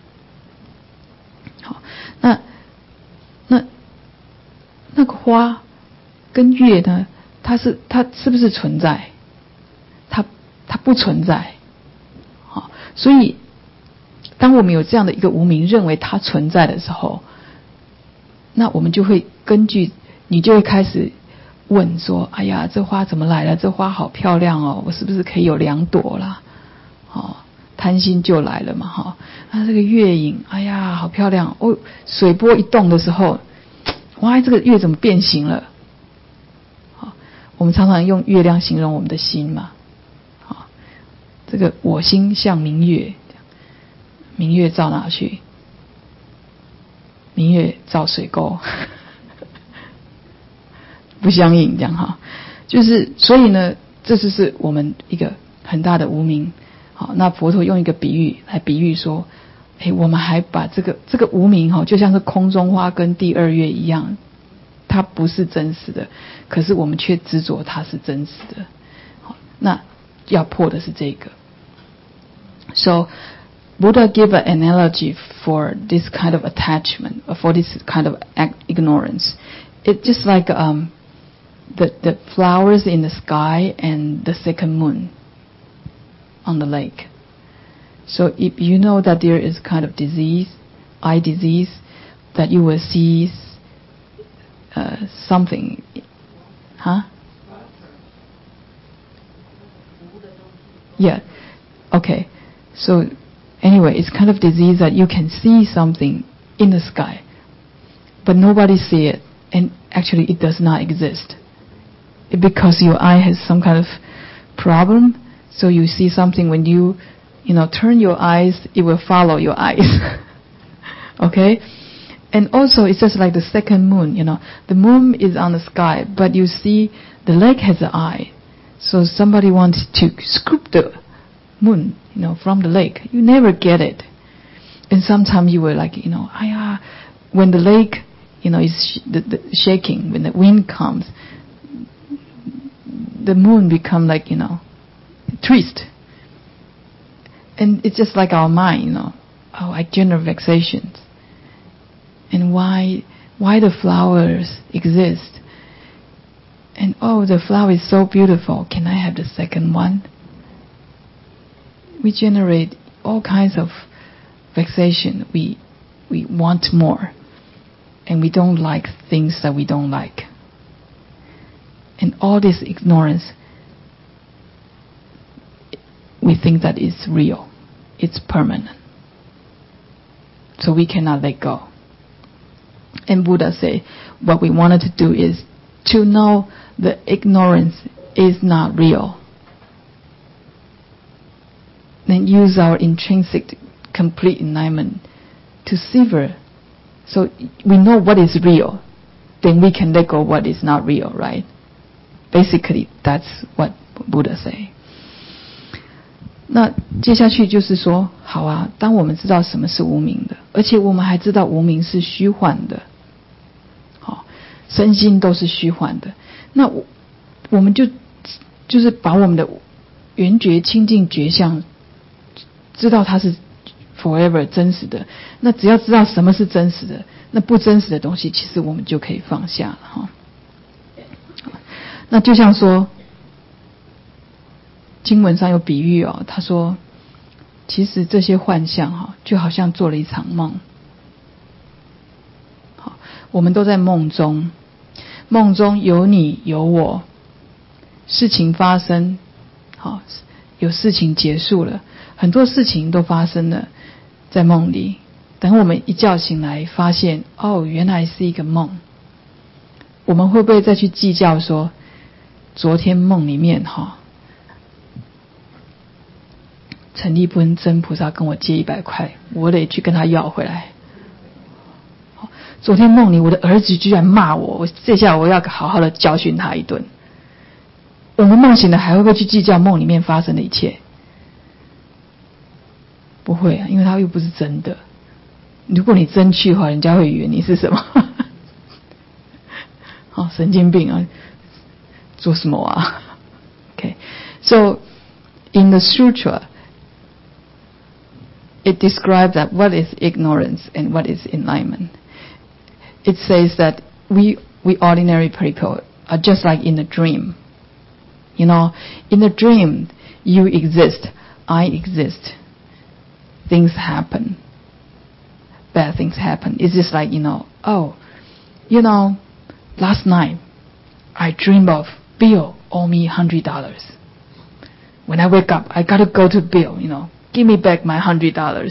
好，那个花跟月呢，它是不是存在？它不存在。好，所以当我们有这样的一个无明，认为它存在的时候，那我们就会你就会开始问说：哎呀，这花怎么来了？这花好漂亮哦，我是不是可以有2朵啦？哦，贪心就来了嘛，哈。这个月影，哎呀，好漂亮哦！水波一动的时候，哇，这个月怎么变形了？好，我们常常用月亮形容我们的心嘛。好，这个我心像明月，明月照哪去？明月照水沟，不相应，这样哈。就是所以呢，这就是我们一个很大的无明。好，那佛陀用一个比喻来比喻说，我们还把这个无明哈，就像是空中花跟第二月一样，它不是真实的，可是我们却执着它是真实的。好，那要破的是这个。So Buddha gave an analogy for this kind of attachment, for this kind of ignorance. It's just like the flowers in the sky and the second moon on the lake. So if you know that there is kind of disease, eye disease, that you will see something, huh? Yeah. Okay. So anyway, it's kind of disease that you can see something in the sky, but nobody see it, and actually it does not exist. Because your eye has some kind of problem, so you see something when you turn your eyes, it will follow your eyes. Okay? And also it's just like the second moon, the moon is on the sky, but you see the lake has an eye. So somebody wants to scoop the moon, from the lake. You never get it. And sometimes you were like, when the lake, is shaking, when the wind comes, the moon become like, twist. And it's just like our mind, I generate vexations. And why the flowers exist? And the flower is so beautiful. Can I have the second one? We generate all kinds of vexation. We want more, and we don't like things that we don't like. And all this ignorance, we think that it's real, it's permanent. So we cannot let go. And Buddha say, what we wanted to do is to know the ignorance is not real. Then use our intrinsic complete enlightenment to sever. So we know what is real, then we can let go what is not real, right? Basically, that's what Buddha say. 那接下去就是说，好啊，当我们知道什么是无明的，而且我们还知道无明是虚幻的，好，身心都是虚幻的，那我们就是把我们的圆觉清净觉相知道它是 forever 真实的，那只要知道什么是真实的，那不真实的东西其实我们就可以放下了哈。那就像说经文上有比喻哦，他说其实这些幻象哈，就好像做了一场梦。好，我们都在梦中，梦中有你有我，事情发生，好，有事情结束了，很多事情都发生了在梦里。等我们一觉醒来，发现哦，原来是一个梦。我们会不会再去计较说，昨天梦里面哈，陈立波真菩萨跟我借100块，我得去跟他要回来。昨天梦里我的儿子居然骂我这下我要好好的教训他一顿。我们梦醒了还会不会去计较梦里面发生的一切？不会啊，因为它又不是真的。如果你真去的话，人家会以为你是什么好，神经病啊，做什么啊 Okay, so in the sutra it describes that what is ignorance and what is enlightenment. It says that we ordinary people are just like in a dream. You know, in a dream, you exist, I exist. Things happen. Bad things happen. It's just like, last night, I dreamed of Bill owe me $100. When I wake up, I gotta go to Bill, give me back my $100.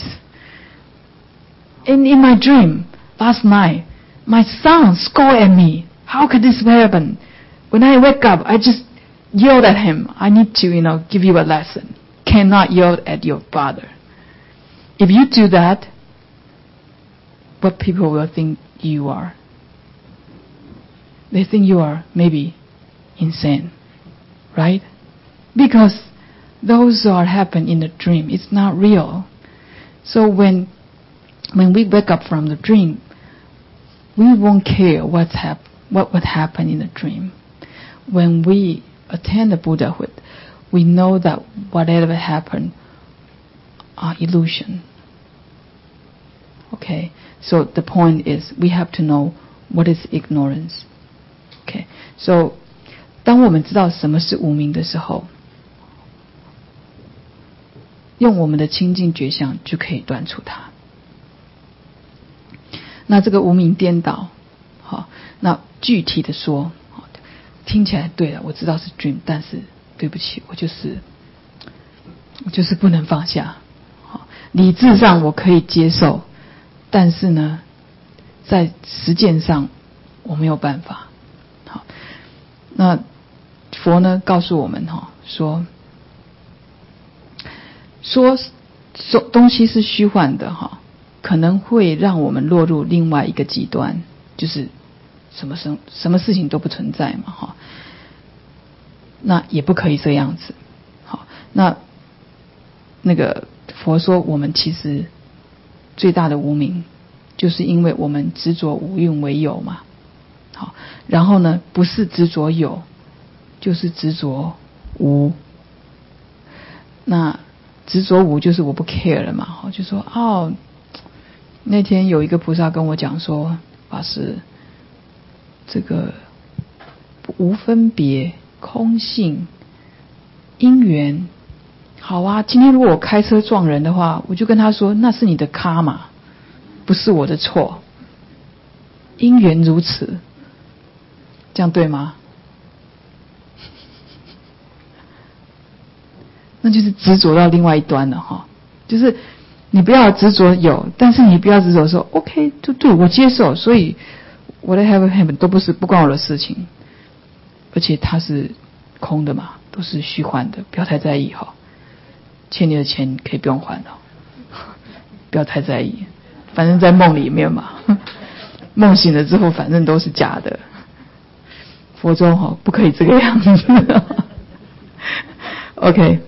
And in my dream, last night, my son scolded at me. How could this happen? When I wake up, I just yelled at him. I need to, give you a lesson. Cannot yell at your father. If you do that, what people will think you are? They think you are maybe insane, right? Because those are happen in the dream. It's not real. So when we wake up from the dream, we won't care what would happen in the dream. When we attain the Buddhahood, we know that whatever happened are illusion. Okay, so the point is we have to know what is ignorance. Okay, so 当我们知道什么是无明的时候，用我们的清净觉相就可以断除它。那这个无明颠倒，好，那具体的说，听起来对了，我知道是 dream， 但是对不起，我就是不能放下。好，理智上我可以接受，但是呢，在实践上我没有办法。好，那佛呢告诉我们说东西是虚幻的可能会让我们落入另外一个极端，就是什么事情都不存在嘛那也不可以这样子。好，那个佛说我们其实最大的无明就是因为我们执着无蕴为有嘛。好，然后呢不是执着有，就是执着无。那执着无就是我不 care 了嘛，就说那天有一个菩萨跟我讲说，法师，这个无分别、空性、因缘，好啊，今天如果我开车撞人的话，我就跟他说那是你的karma嘛，不是我的错，因缘如此，这样对吗？ 那就是执着到另外一端了哈。就是你不要执着有，但是你不要执着说 OK， 对我接受，所以我的 heaven 都不关我的事情，而且它是空的嘛，都是虚幻的，不要太在意哈。欠你的钱可以不用还了，不要太在意，反正在梦里面嘛，梦醒了之后反正都是假的。佛中哈不可以这个样子。Okay,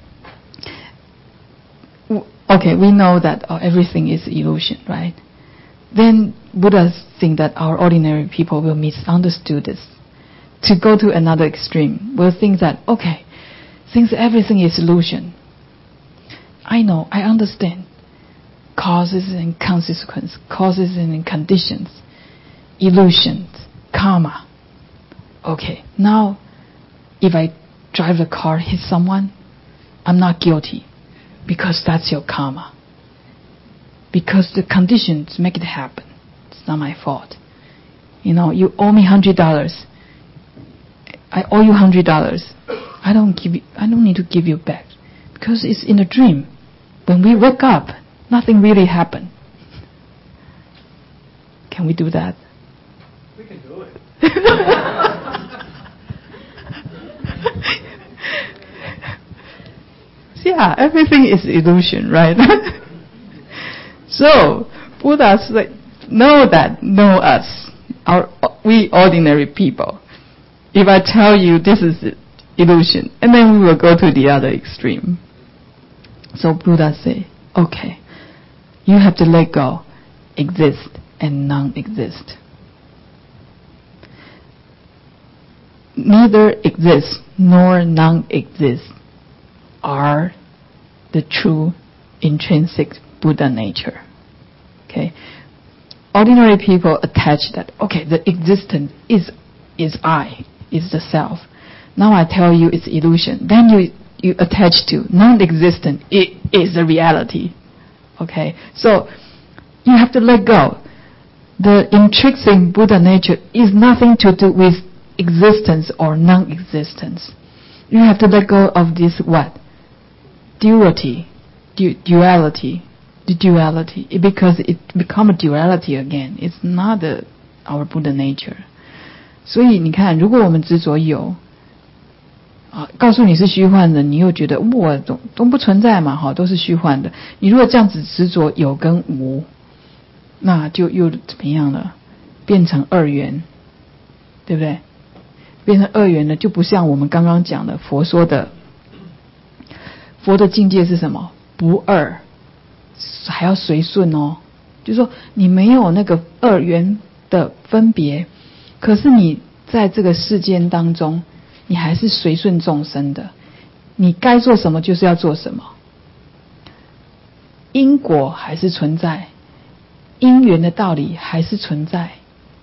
we know that everything is illusion, right? Then Buddha think that our ordinary people will misunderstand this. To go to another extreme, will think that, okay, since everything is illusion, I know, I understand causes and consequences, causes and conditions, illusions, karma. Okay, now if I drive a car, hit someone, I'm not guilty because that's your karma. Because the conditions make it happen. It's not my fault. You know, you owe me $100. I owe you $100. I don't need to give you back because it's in a dream. When we wake up, nothing really happened. Can we do that? We can do it. Yeah, everything is illusion, right? So Buddha said, know us, we ordinary people. If I tell you this is illusion, and then we will go to the other extreme. So Buddha said, okay, you have to let go, exist and non-exist. Neither exist nor non-exist are the true intrinsic Buddha nature. Okay, ordinary people attach that, okay, the existence is I, is the self. Now I tell you it's illusion. Then you attach to non-existent, it is the reality. Okay, so you have to let go. The intrinsic Buddha nature is nothing to do with existence or non-existence. You have to let go of this what? Duality. The duality. Because it become a duality again. It's not our Buddha nature. 所以你看，如果我们执着有告诉你是虚幻的，你又觉得我都不存在嘛，都是虚幻的。你如果这样子执着有跟无，那就又怎么样了？变成二元，对不对？变成二元呢，就不像我们刚刚讲的佛说的，佛的境界是什么？不二，还要随顺哦。就是说你没有那个二元的分别，可是你在这个世间当中，你还是随顺众生的，你该做什么就是要做什么，因果还是存在，因缘的道理还是存在。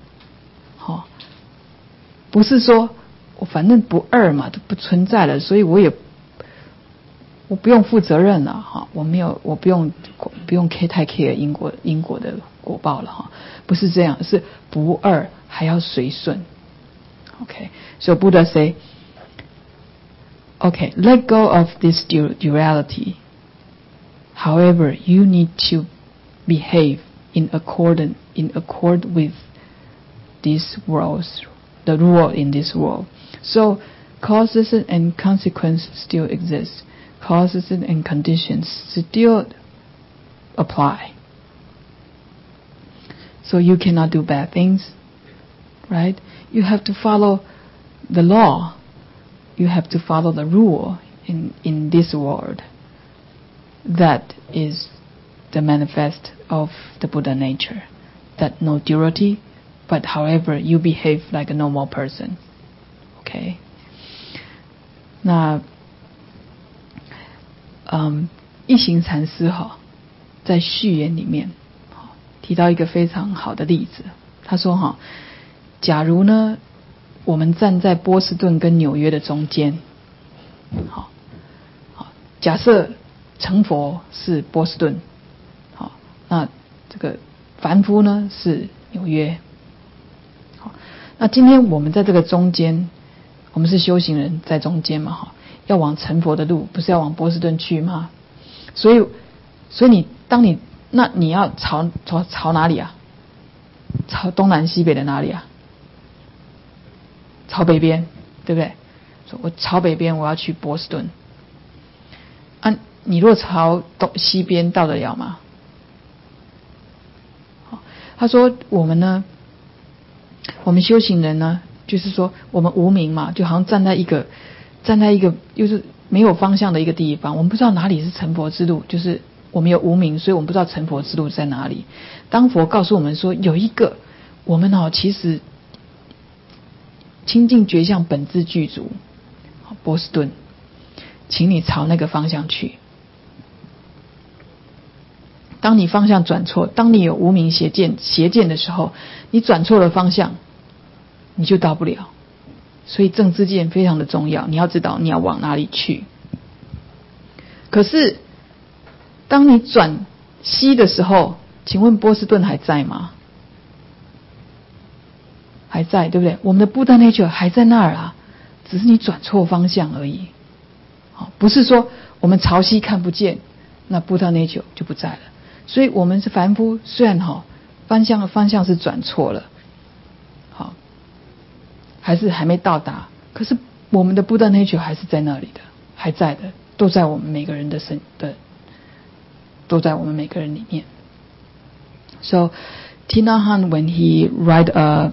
不是说我反正不二嘛，都不存在了，所以我不用负责任了我不用太 care 因果的果报了不是这样，是不二还要随顺。Okay, so Buddha say, okay, let go of this duality. However, you need to behave in accord with this world's the rule in this world. So causes and consequences still exist. Causes and conditions still apply. So you cannot do bad things, right? You have to follow the law. You have to follow the rule in this world. That is the manifest of the Buddha nature. That no duality, but however you behave like a normal person. Okay. 那一行禅师在序言里面提到一个非常好的例子。他说假如呢我们站在波士顿跟纽约的中间，假设成佛是波士顿，那这个凡夫呢是纽约。那今天我们在这个中间，我们是修行人在中间嘛要往成佛的路，不是要往波士顿去吗？所以你要朝哪里啊？朝东南西北的哪里啊？朝北边，对不对？说我朝北边，我要去波士顿。你若朝西边到得了吗？他说我们修行人呢，就是说我们无明嘛，就好像站在一个就是没有方向的一个地方，我们不知道哪里是成佛之路，就是我们有无明，所以我们不知道成佛之路在哪里。当佛告诉我们说有一个，我们其实清净觉相本自具足，波士顿，请你朝那个方向去。当你方向转错，当你有无明邪见的时候，你转错了方向，你就到不了。所以正知见非常的重要，你要知道你要往哪里去。可是当你转西的时候，请问波士顿还在吗？还在，对不对？我们的Buddha Nature还在那儿啊，只是你转错方向而已。不是说我们朝西看不见，那Buddha Nature就不在了。所以我们是凡夫，虽然方向是转错了，还是还没到达，可是我们的Buddha Nature还是在那里的，还在的，都在我们每个人都在我们每个人里面。So Tina Han, when he write a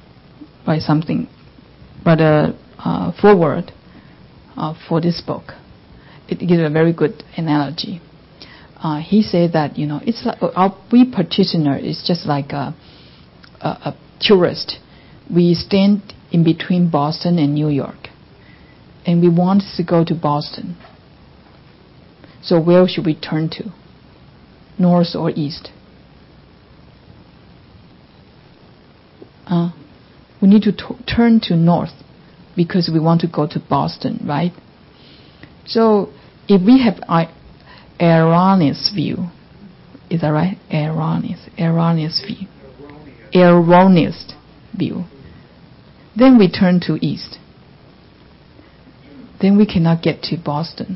forward for this book, it gives a very good analogy. He said that it's like we practitioner is just like a tourist. We stand in between Boston and New York, and we want to go to Boston. So where should we turn to? North or east? We need to turn to north because we want to go to Boston, right? So if we have erroneous view, is that right? Erroneous view. Then we turn to east. Then we cannot get to Boston.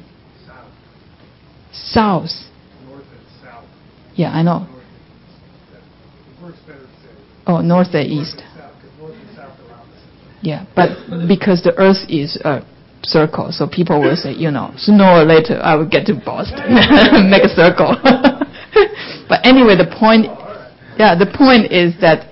South. North and south. Yeah, I know. Works better to say. Oh, north and east. North and south around us. Yeah, but because the earth is a circle, so people will say, sooner or later I will get to Boston. Make a circle. But anyway, the point is that,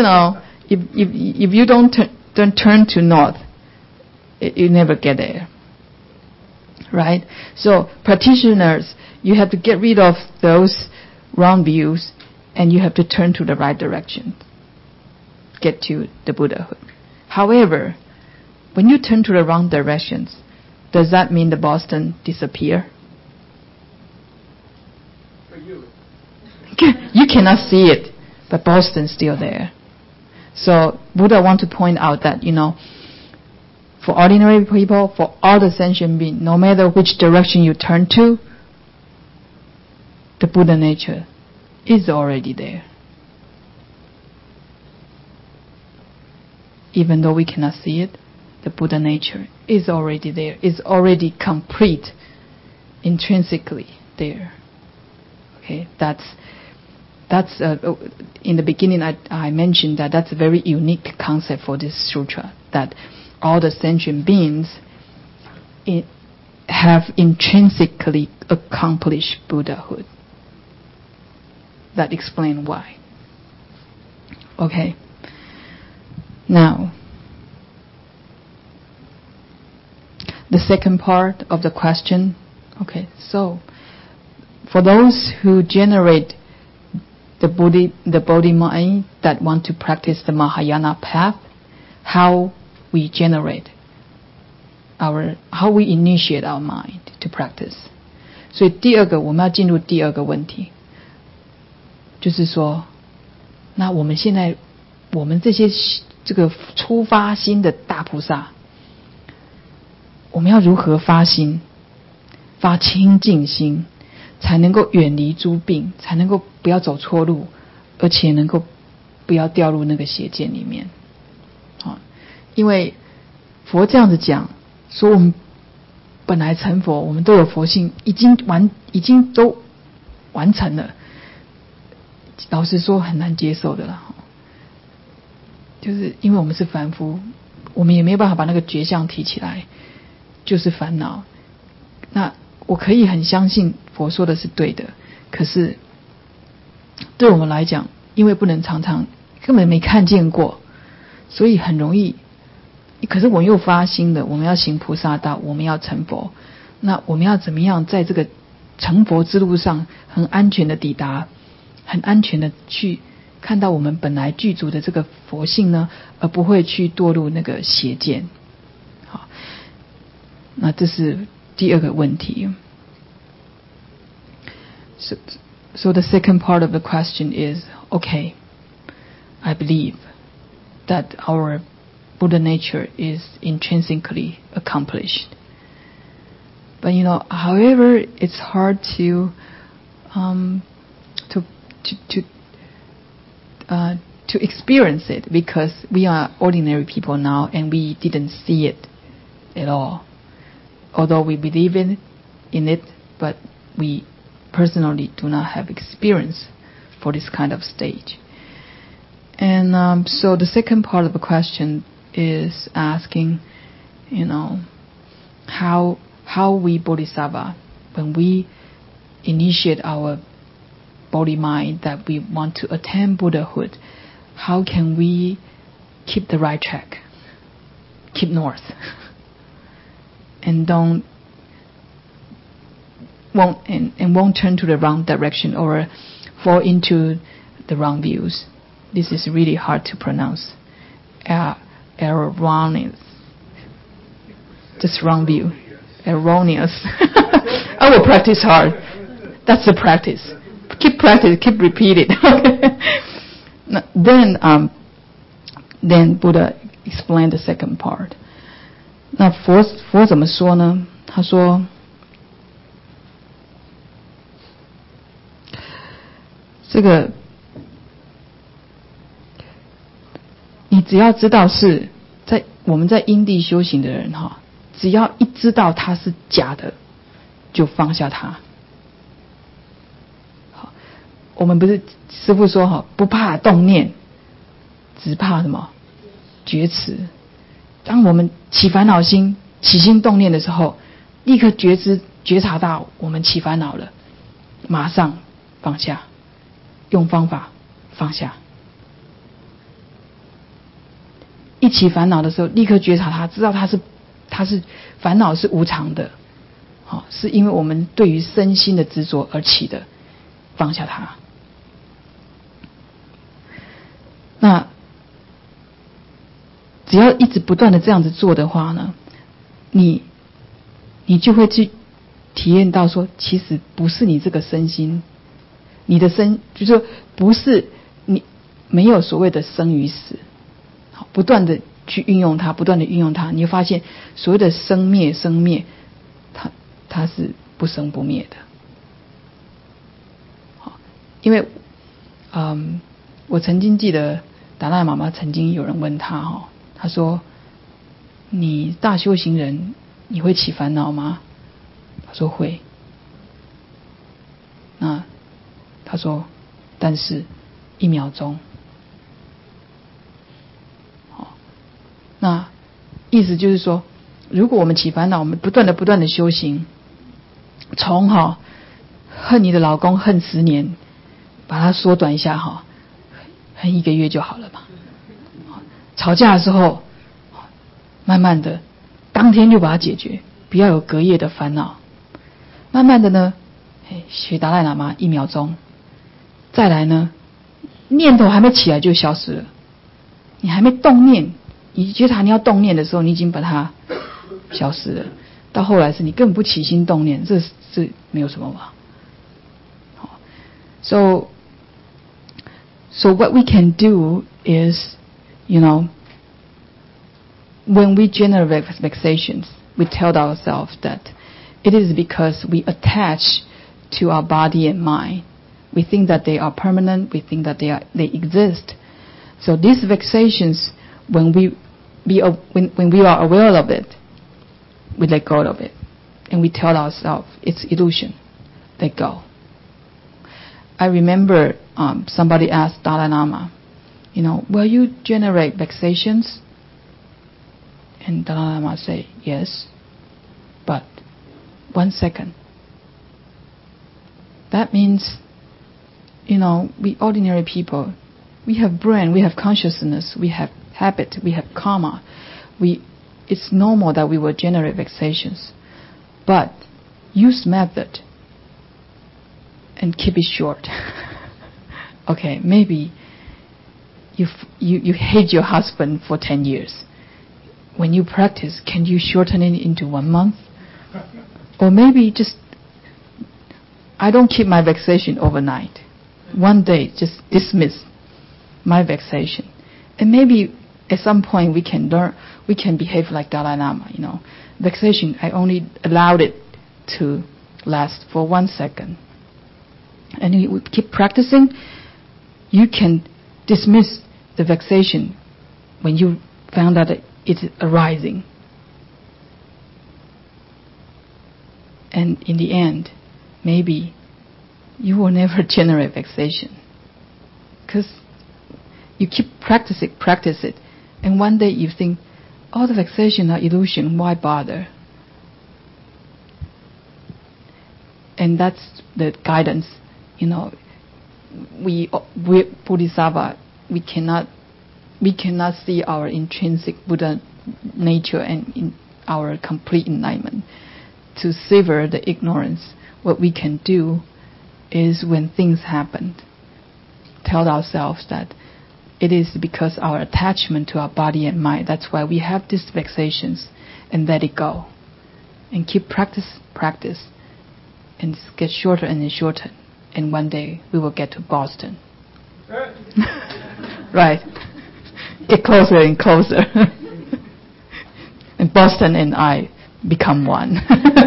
if you don't turn to north, you never get there. Right? So practitioners, you have to get rid of those wrong views and you have to turn to the right direction. Get to the Buddhahood. However, when you turn to the wrong directions, does that mean the Boston disappear? For you. You cannot see it, but Boston's still there. So Buddha want to point out that, for ordinary people, for all the sentient beings, no matter which direction you turn to, the Buddha nature is already there. Even though we cannot see it, the Buddha nature is already there, is already complete, intrinsically there. Okay, that's in the beginning I mentioned that that's a very unique concept for this sutra, that all the sentient beings have intrinsically accomplished Buddhahood. That explains why. Okay. Now, the second part of the question. Okay, so for those who generate the Bodhi mind that want to practice the Mahayana path, how we initiate our mind to practice. 所以第二个我们要进入第二个问题，就是说，那我们现在我们这些这个初发心的大菩萨，我们要如何发心，发清净心，才能够远离诸病，才能够不要走错路，而且能够不要掉入那个邪见里面。因为佛这样子讲说，我们本来成佛，我们都有佛性，已经都完成了。老实说，很难接受的啦。就是因为我们是凡夫，我们也没有办法把那个觉相提起来，就是烦恼。那我可以很相信佛说的是对的，可是对我们来讲，因为不能常常根本没看见过，所以很容易。可是我又发心了，我们要行菩萨道，我们要成佛。那我们要怎么样在这个成佛之路上很安全的抵达，很安全的去看到我们本来具足的这个佛性呢，而不会去堕入那个邪见。好，那这是第二个问题。So the second part of the question is, okay, I believe that our Buddha nature is intrinsically accomplished. But however, it's hard to experience it because we are ordinary people now and we didn't see it at all. Although we believe in it, but we personally do not have experience for this kind of stage. And so the second part of the question is asking, how we bodhisattva, when we initiate our body mind that we want to attain Buddhahood, how can we keep the right track, keep north, and won't turn to the wrong direction or fall into the wrong views. This is really hard to pronounce. Erroneous. Just wrong view. Erroneous. I will practice hard. That's the practice. Keep practice. Keep repeat it. Then Buddha explained the second part. 那佛怎么说呢？他说，这个你只要知道是我们在因地修行的人哈，只要一知道它是假的，就放下它。好，我们不是师父说哈，不怕动念，只怕什么？觉迟。当我们起烦恼心、起心动念的时候，立刻觉察到我们起烦恼了，马上放下，用方法放下。一起烦恼的时候，立刻觉察它，知道它是烦恼是无常的，好，是因为我们对于身心的执着而起的，放下它。那只要一直不断的这样子做的话呢，你就会去体验到说，其实不是你这个身心，你的就是说不是你没有所谓的生与死。不断的去运用它，不断的运用它，你会发现所谓的生灭，它是不生不灭的。好，因为我曾经记得达赖喇嘛曾经有人问他他说：“你大修行人，你会起烦恼吗？”他说会。那他说，但是1秒钟。那意思就是说，如果我们起烦恼，我们不断的修行，从恨你的老公恨10年，把它缩短一下恨1个月就好了嘛。吵架的时候，慢慢的当天就把它解决，不要有隔夜的烦恼。慢慢的呢，学达赖喇嘛1秒钟，再来呢，念头还没起来就消失了，你还没动念。你觉察你要动念的时候，你已经把它消失了。到后来是你根本不起心动念，这没有什么嘛。So what we can do is, when we generate vexations, we tell ourselves that it is because we attach to our body and mind. We think that they are permanent. We think that they exist. So these vexations, when we are aware of it, we let go of it. and we tell ourselves it's illusion, let go. I remember somebody asked Dalai Lama, will you generate vexations? And Dalai Lama said, yes, but 1 second. That means, we ordinary people, we have brain, we have consciousness, we have habit, we have karma. It's normal that we will generate vexations. But use method and keep it short. Okay, maybe you hate your husband for 10 years. When you practice, can you shorten it into 1 month? Or maybe just, I don't keep my vexation overnight. One day, just dismiss my vexation. And maybe at some point we can behave like Dalai Lama, Vexation, I only allowed it to last for 1 second. And you keep practicing, you can dismiss the vexation when you found that it's arising. And in the end, maybe you will never generate vexation. Because you keep practice it, and one day you think, all the vexation are illusion, why bother? And that's the guidance, we Bodhisattva, we cannot see our intrinsic Buddha nature and in our complete enlightenment. To sever the ignorance, what we can do is when things happen, tell ourselves that it is because our attachment to our body and mind, that's why we have these vexations, and let it go. And keep practice, and get shorter and shorter. And one day we will get to Boston. Right. Get closer and closer. And Boston and I become one.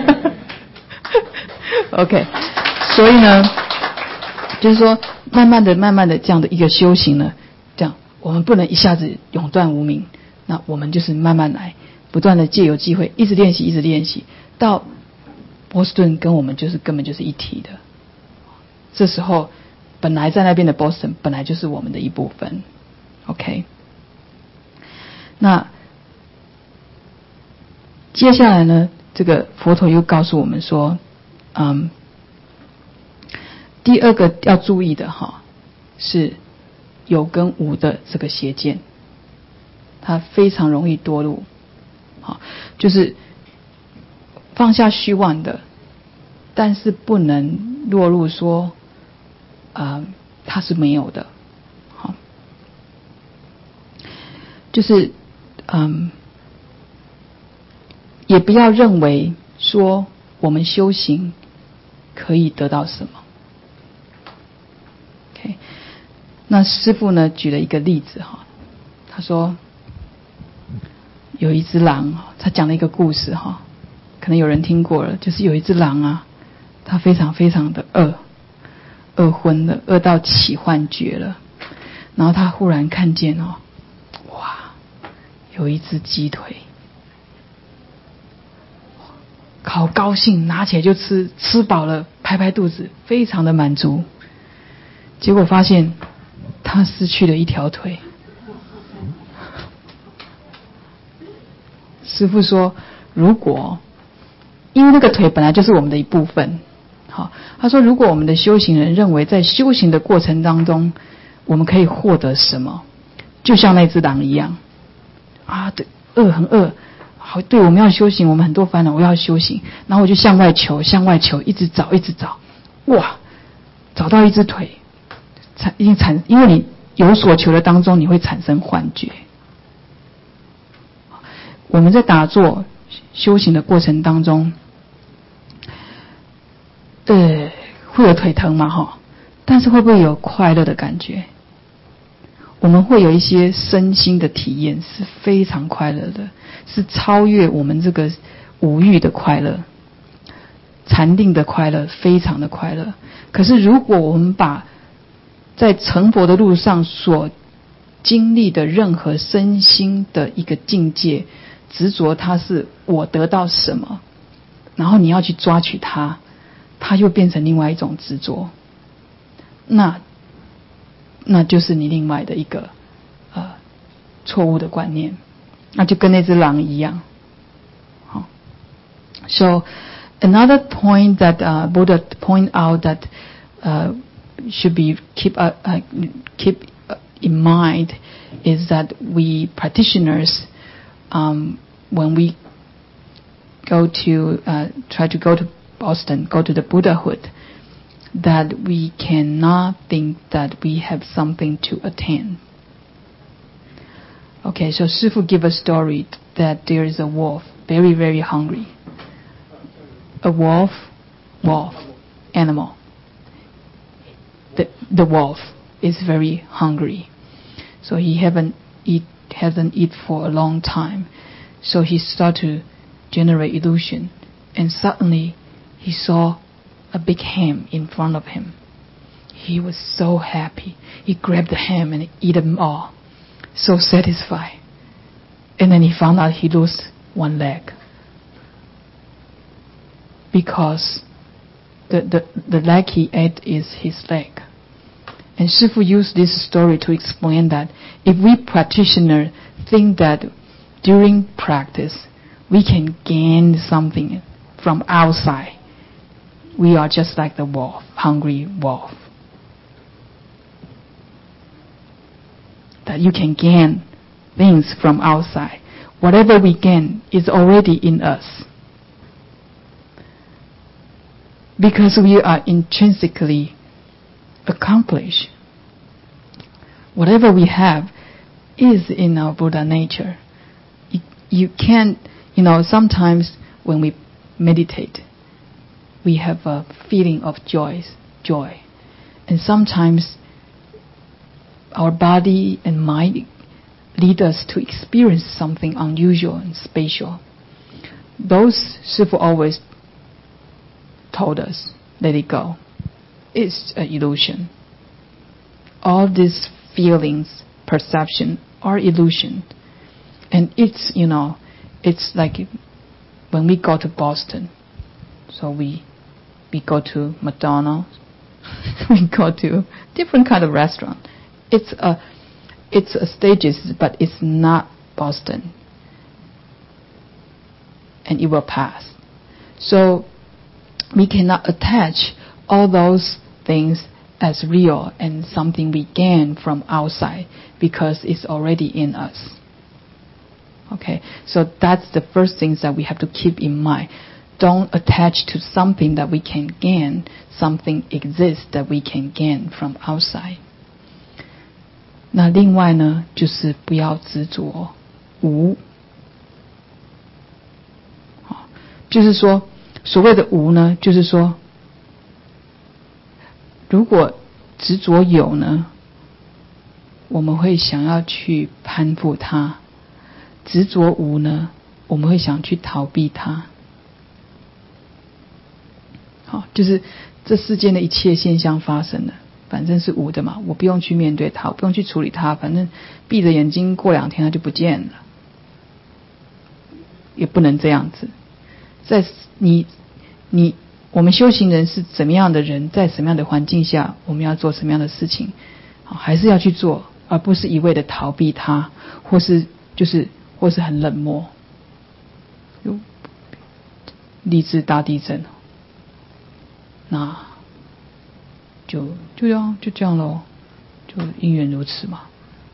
OK， 所以呢，就是说，慢慢的这样的一个修行呢，这样我们不能一下子永断无明，那我们就是慢慢来，不断的借由机会，一直练习，到波士顿跟我们根本就是一体的。这时候，本来在那边的 Boston 本来就是我们的一部分。OK， 那接下来呢，这个佛陀又告诉我们说，第二个要注意的是有跟无的这个邪见，它非常容易堕入，就是放下虚妄的，但是不能落入说，它是没有的，就是也不要认为说我们修行可以得到什么。OK， 那师父呢举了一个例子他说有一只狼，他讲了一个故事可能有人听过了，就是有一只狼啊，它非常非常的饿昏了，饿到起幻觉了，然后他忽然看见哇，有一只鸡腿，好高兴，拿起来就吃，吃饱了拍拍肚子，非常的满足。结果发现他失去了一条腿。师父说，如果因为那个腿本来就是我们的一部分，他说如果我们的修行人认为在修行的过程当中我们可以获得什么，就像那只狼一样对，很饿，好，对，我们要修行，我们很多烦恼，我要修行，然后我就向外求，一直找，哇，找到一只腿，因为你有所求的当中，你会产生幻觉。我们在打坐修行的过程当中，会有腿疼嘛但是会不会有快乐的感觉？我们会有一些身心的体验是非常快乐的，是超越我们这个五欲的快乐，禅定的快乐，非常的快乐。可是如果我们把在成佛的路上所经历的任何身心的一个境界，执着它是我得到什么， 然后你要去抓取它，它又变成另外一种执着，那就是你另外的一个错误的观念，那就跟那只狼一样。好 ，So another point that Buddha point out that should be keep in mind is that we practitioners, when we go to try to go to Boston, go to the Buddhahood, that we cannot think that we have something to attain. Okay, so Shifu give a story that there is a wolf, very, very hungry. A wolf, animal. The wolf is very hungry. So he hasn't eat for a long time. So he started to generate illusion. And suddenly he saw a big ham in front of him. He was so happy. He grabbed the ham and ate them all. So satisfied. And then he found out he lost one leg. Because the leg he ate is his leg. And Shifu used this story to explain that if we practitioners think that during practice we can gain something from outside, we are just like the wolf, hungry wolf. That you can gain things from outside. Whatever we gain is already in us. Because we are intrinsically accomplished. Whatever we have is in our Buddha nature. You can't, sometimes when we meditate, we have a feeling of joy. And sometimes our body and mind lead us to experience something unusual and special. Those Shifu always told us, let it go. It's an illusion. All these feelings, perception are illusion. And it's like when we go to Boston, so we go to McDonald's, we go to different kind of restaurant. It's a stages, but it's not Boston. And it will pass. So we cannot attach all those things as real and something we gain from outside because it's already in us. Okay, so that's the first things that we have to keep in mind. Don't attach to something that we can gain, something exists that we can gain from outside. 那另外呢，就是不要执着无。就是说，所谓的无呢，就是说，如果执着有呢，我们会想要去攀附它；执着无呢，我们会想去逃避它。好，就是这世间的一切现象发生的，反正是无的嘛，我不用去面对它，我不用去处理它，反正闭着眼睛过2天它就不见了。也不能这样子。在我们修行人是怎么样的人，在什么样的环境下，我们要做什么样的事情，还是要去做，而不是一味的逃避它，或是很冷漠。励志大地震，那就这样咯，就因缘如此嘛。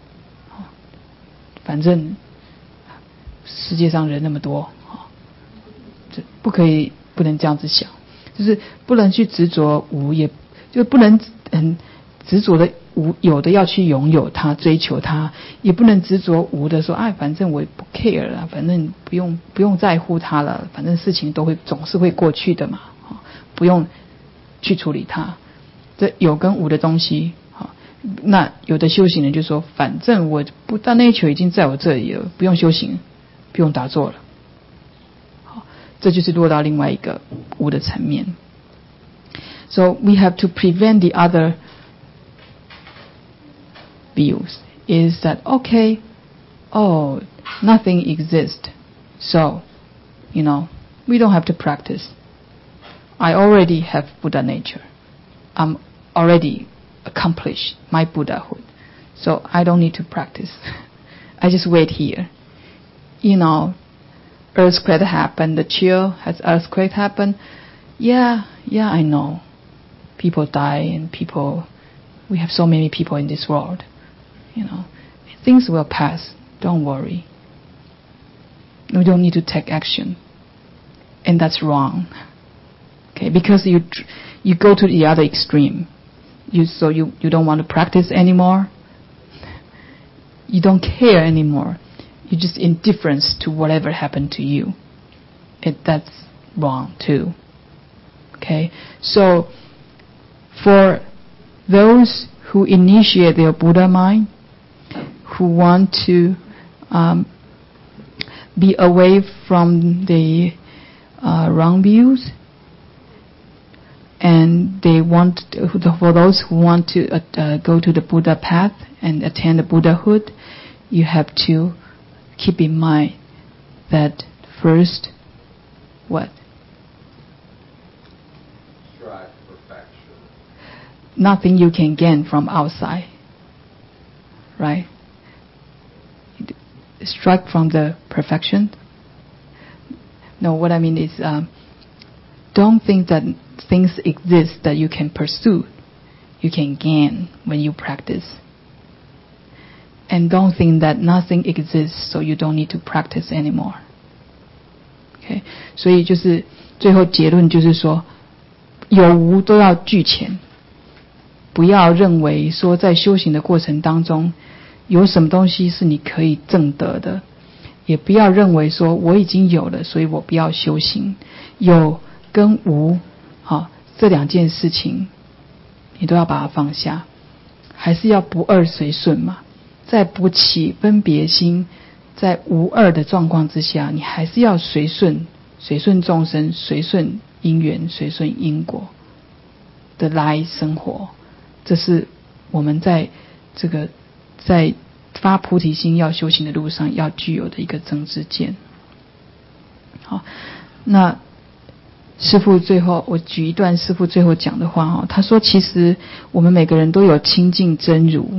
反正世界上人那么多，这不能这样子想，就是不能去执着无，也就不能很执着的无有的要去拥有它，追求它，也不能执着无的说，反正我也不 care 了，反正不用在乎它了，反正事情总是会过去的嘛，不用去处理它。这有跟无的东西，那有的修行人就说，反正我不大 nature 已经在我这里了，不用修行，不用打坐了。这就是落到另外一个无的层面。So we have to prevent the other views. Is that okay? Oh, nothing exists. So, we don't have to practice. I already have Buddha nature. I'm already accomplished my Buddhahood. So I don't need to practice. I just wait here. Earthquake happened, the chill has earthquake happened. Yeah, I know. People die and we have so many people in this world. Things will pass. Don't worry. We don't need to take action. And that's wrong. Okay, because you go to the other extreme. You don't want to practice anymore. You don't care anymore. You're just indifference to whatever happened to you. That's wrong too. Okay, so for those who initiate their Buddha mind, who want to be away from the wrong views, and for those who want to go to the Buddha path and attain the Buddhahood, you have to keep in mind that first, what? Strive for perfection. Nothing you can gain from outside, right? Strike from the perfection. No, what I mean is, don't think that things exist that you can pursue, you can gain when you practice. And don't think that nothing exists, so you don't need to practice anymore. Okay, 所以就是最后结论就是说，有无都要俱全，不要认为说在修行的过程当中有什么东西是你可以证得的，也不要认为说我已经有了，所以我不要修行。有跟无，这两件事情你都要把它放下，还是要不二随顺嘛。在不起分别心，在无二的状况之下，你还是要随顺众生，随顺因缘，随顺因果的来生活。这是我们在发菩提心要修行的路上要具有的一个正知见。好，那师父最后我举一段师父最后讲的话，他说其实我们每个人都有清净真如，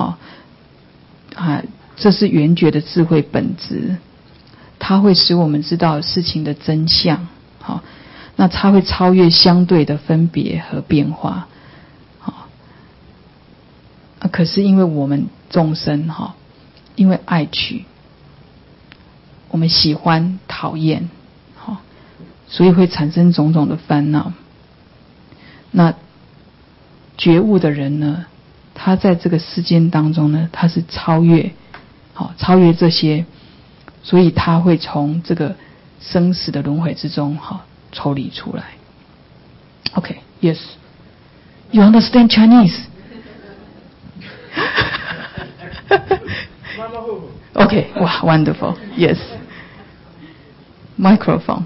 这是圆觉的智慧本质，它会使我们知道事情的真相。那它会超越相对的分别和变化。可是因为我们众生因为爱取，我们喜欢讨厌，所以会产生种种的烦恼。那觉悟的人呢，他在这个世间当中呢，他是超越这些，所以他会从这个生死的轮回之中抽离出来。Okay, yes. You understand Chinese? Okay, wow, wonderful. Yes. Microphone.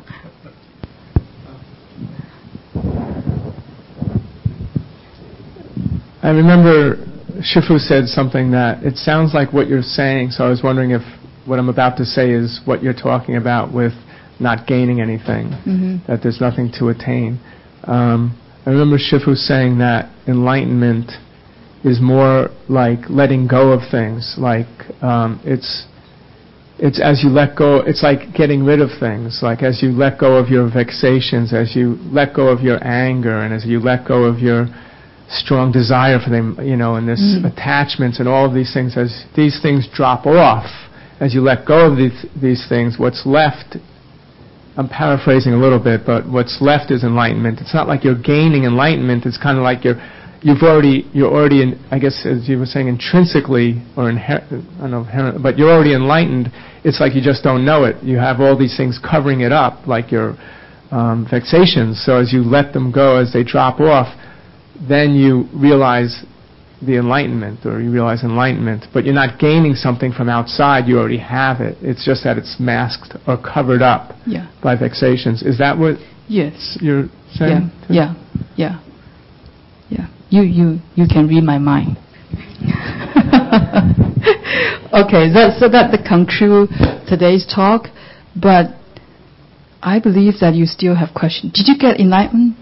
I remember Shifu said something that it sounds like what you're saying, so I was wondering if what I'm about to say is what you're talking about with not gaining anything, that there's nothing to attain. I remember Shifu saying that enlightenment is more like letting go of things, like it's as you let go, it's like getting rid of things, like as you let go of your vexations, as you let go of your anger, and as you let go of your strong desire for them, and this attachments and all of these things, as these things drop off, as you let go of these things, what's left, I'm paraphrasing a little bit, but what's left is enlightenment. It's not like you're gaining enlightenment, it's kind of like you're already in, I guess as you were saying, intrinsically, or inherent, but you're already enlightened. It's like you just don't know it. You have all these things covering it up, like your vexations. So as you let them go, as they drop off, then you realize the enlightenment, or you realize enlightenment. But you're not gaining something from outside, you already have it. It's just that it's masked or covered up by vexations. Is that what you're saying? Yeah. You can read my mind. Okay, so that conclude today's talk. But I believe that you still have questions. Did you get enlightenment?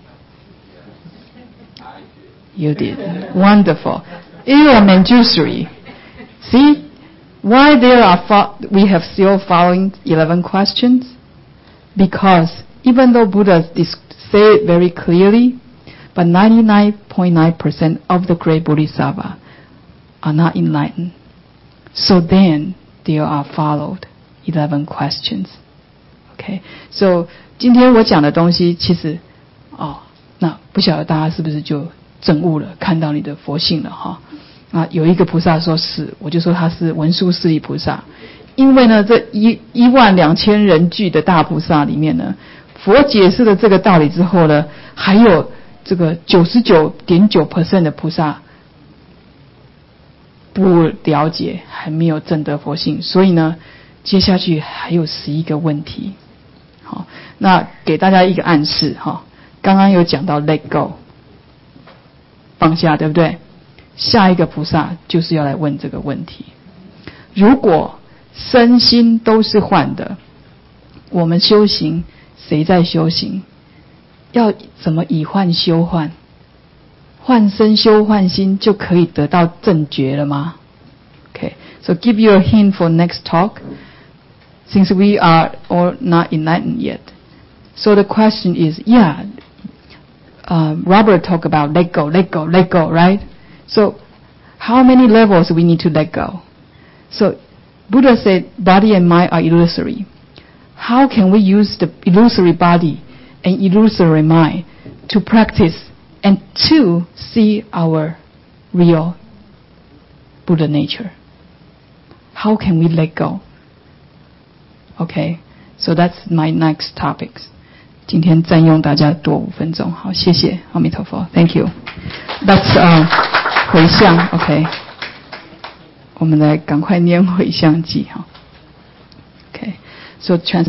You did. Wonderful. Manjushri. See? Why we have still following 11 questions? Because even though Buddha say it very clearly, but 99.9% of the great Bodhisattva are not enlightened. So then they are followed 11 questions. Okay, so 今天我讲的东西其实那不晓得大家是不是就证悟了，看到你的佛性了哈？有一个菩萨说是，我就说他是文殊师利菩萨，因为呢这12000人聚的大菩萨里面呢，佛解释了这个道理之后呢，还有这个 99.9% 的菩萨不了解，还没有证得佛性，所以呢接下去还有11个问题。好，那给大家一个暗示哈，刚刚有讲到 let go 放下，对不对？下一个菩萨就是要来问这个问题。如果身心都是幻的，我们修行谁在修行？要怎么以幻修幻？幻身修幻心就可以得到正觉了吗？ Okay, so give you a hint for next talk, since we are all not enlightened yet. So the question is, Robert talked about let go, let go, let go, right? So how many levels we need to let go? So Buddha said body and mind are illusory. How can we use the illusory body and illusory mind to practice and to see our real Buddha nature? How can we let go? Okay, so that's my next topics. 今天占用大家多5分钟，好，谢谢，阿弥陀佛 ，Thank you. That's 回向 ，OK， 我们来赶快念回向偈哈。OK， so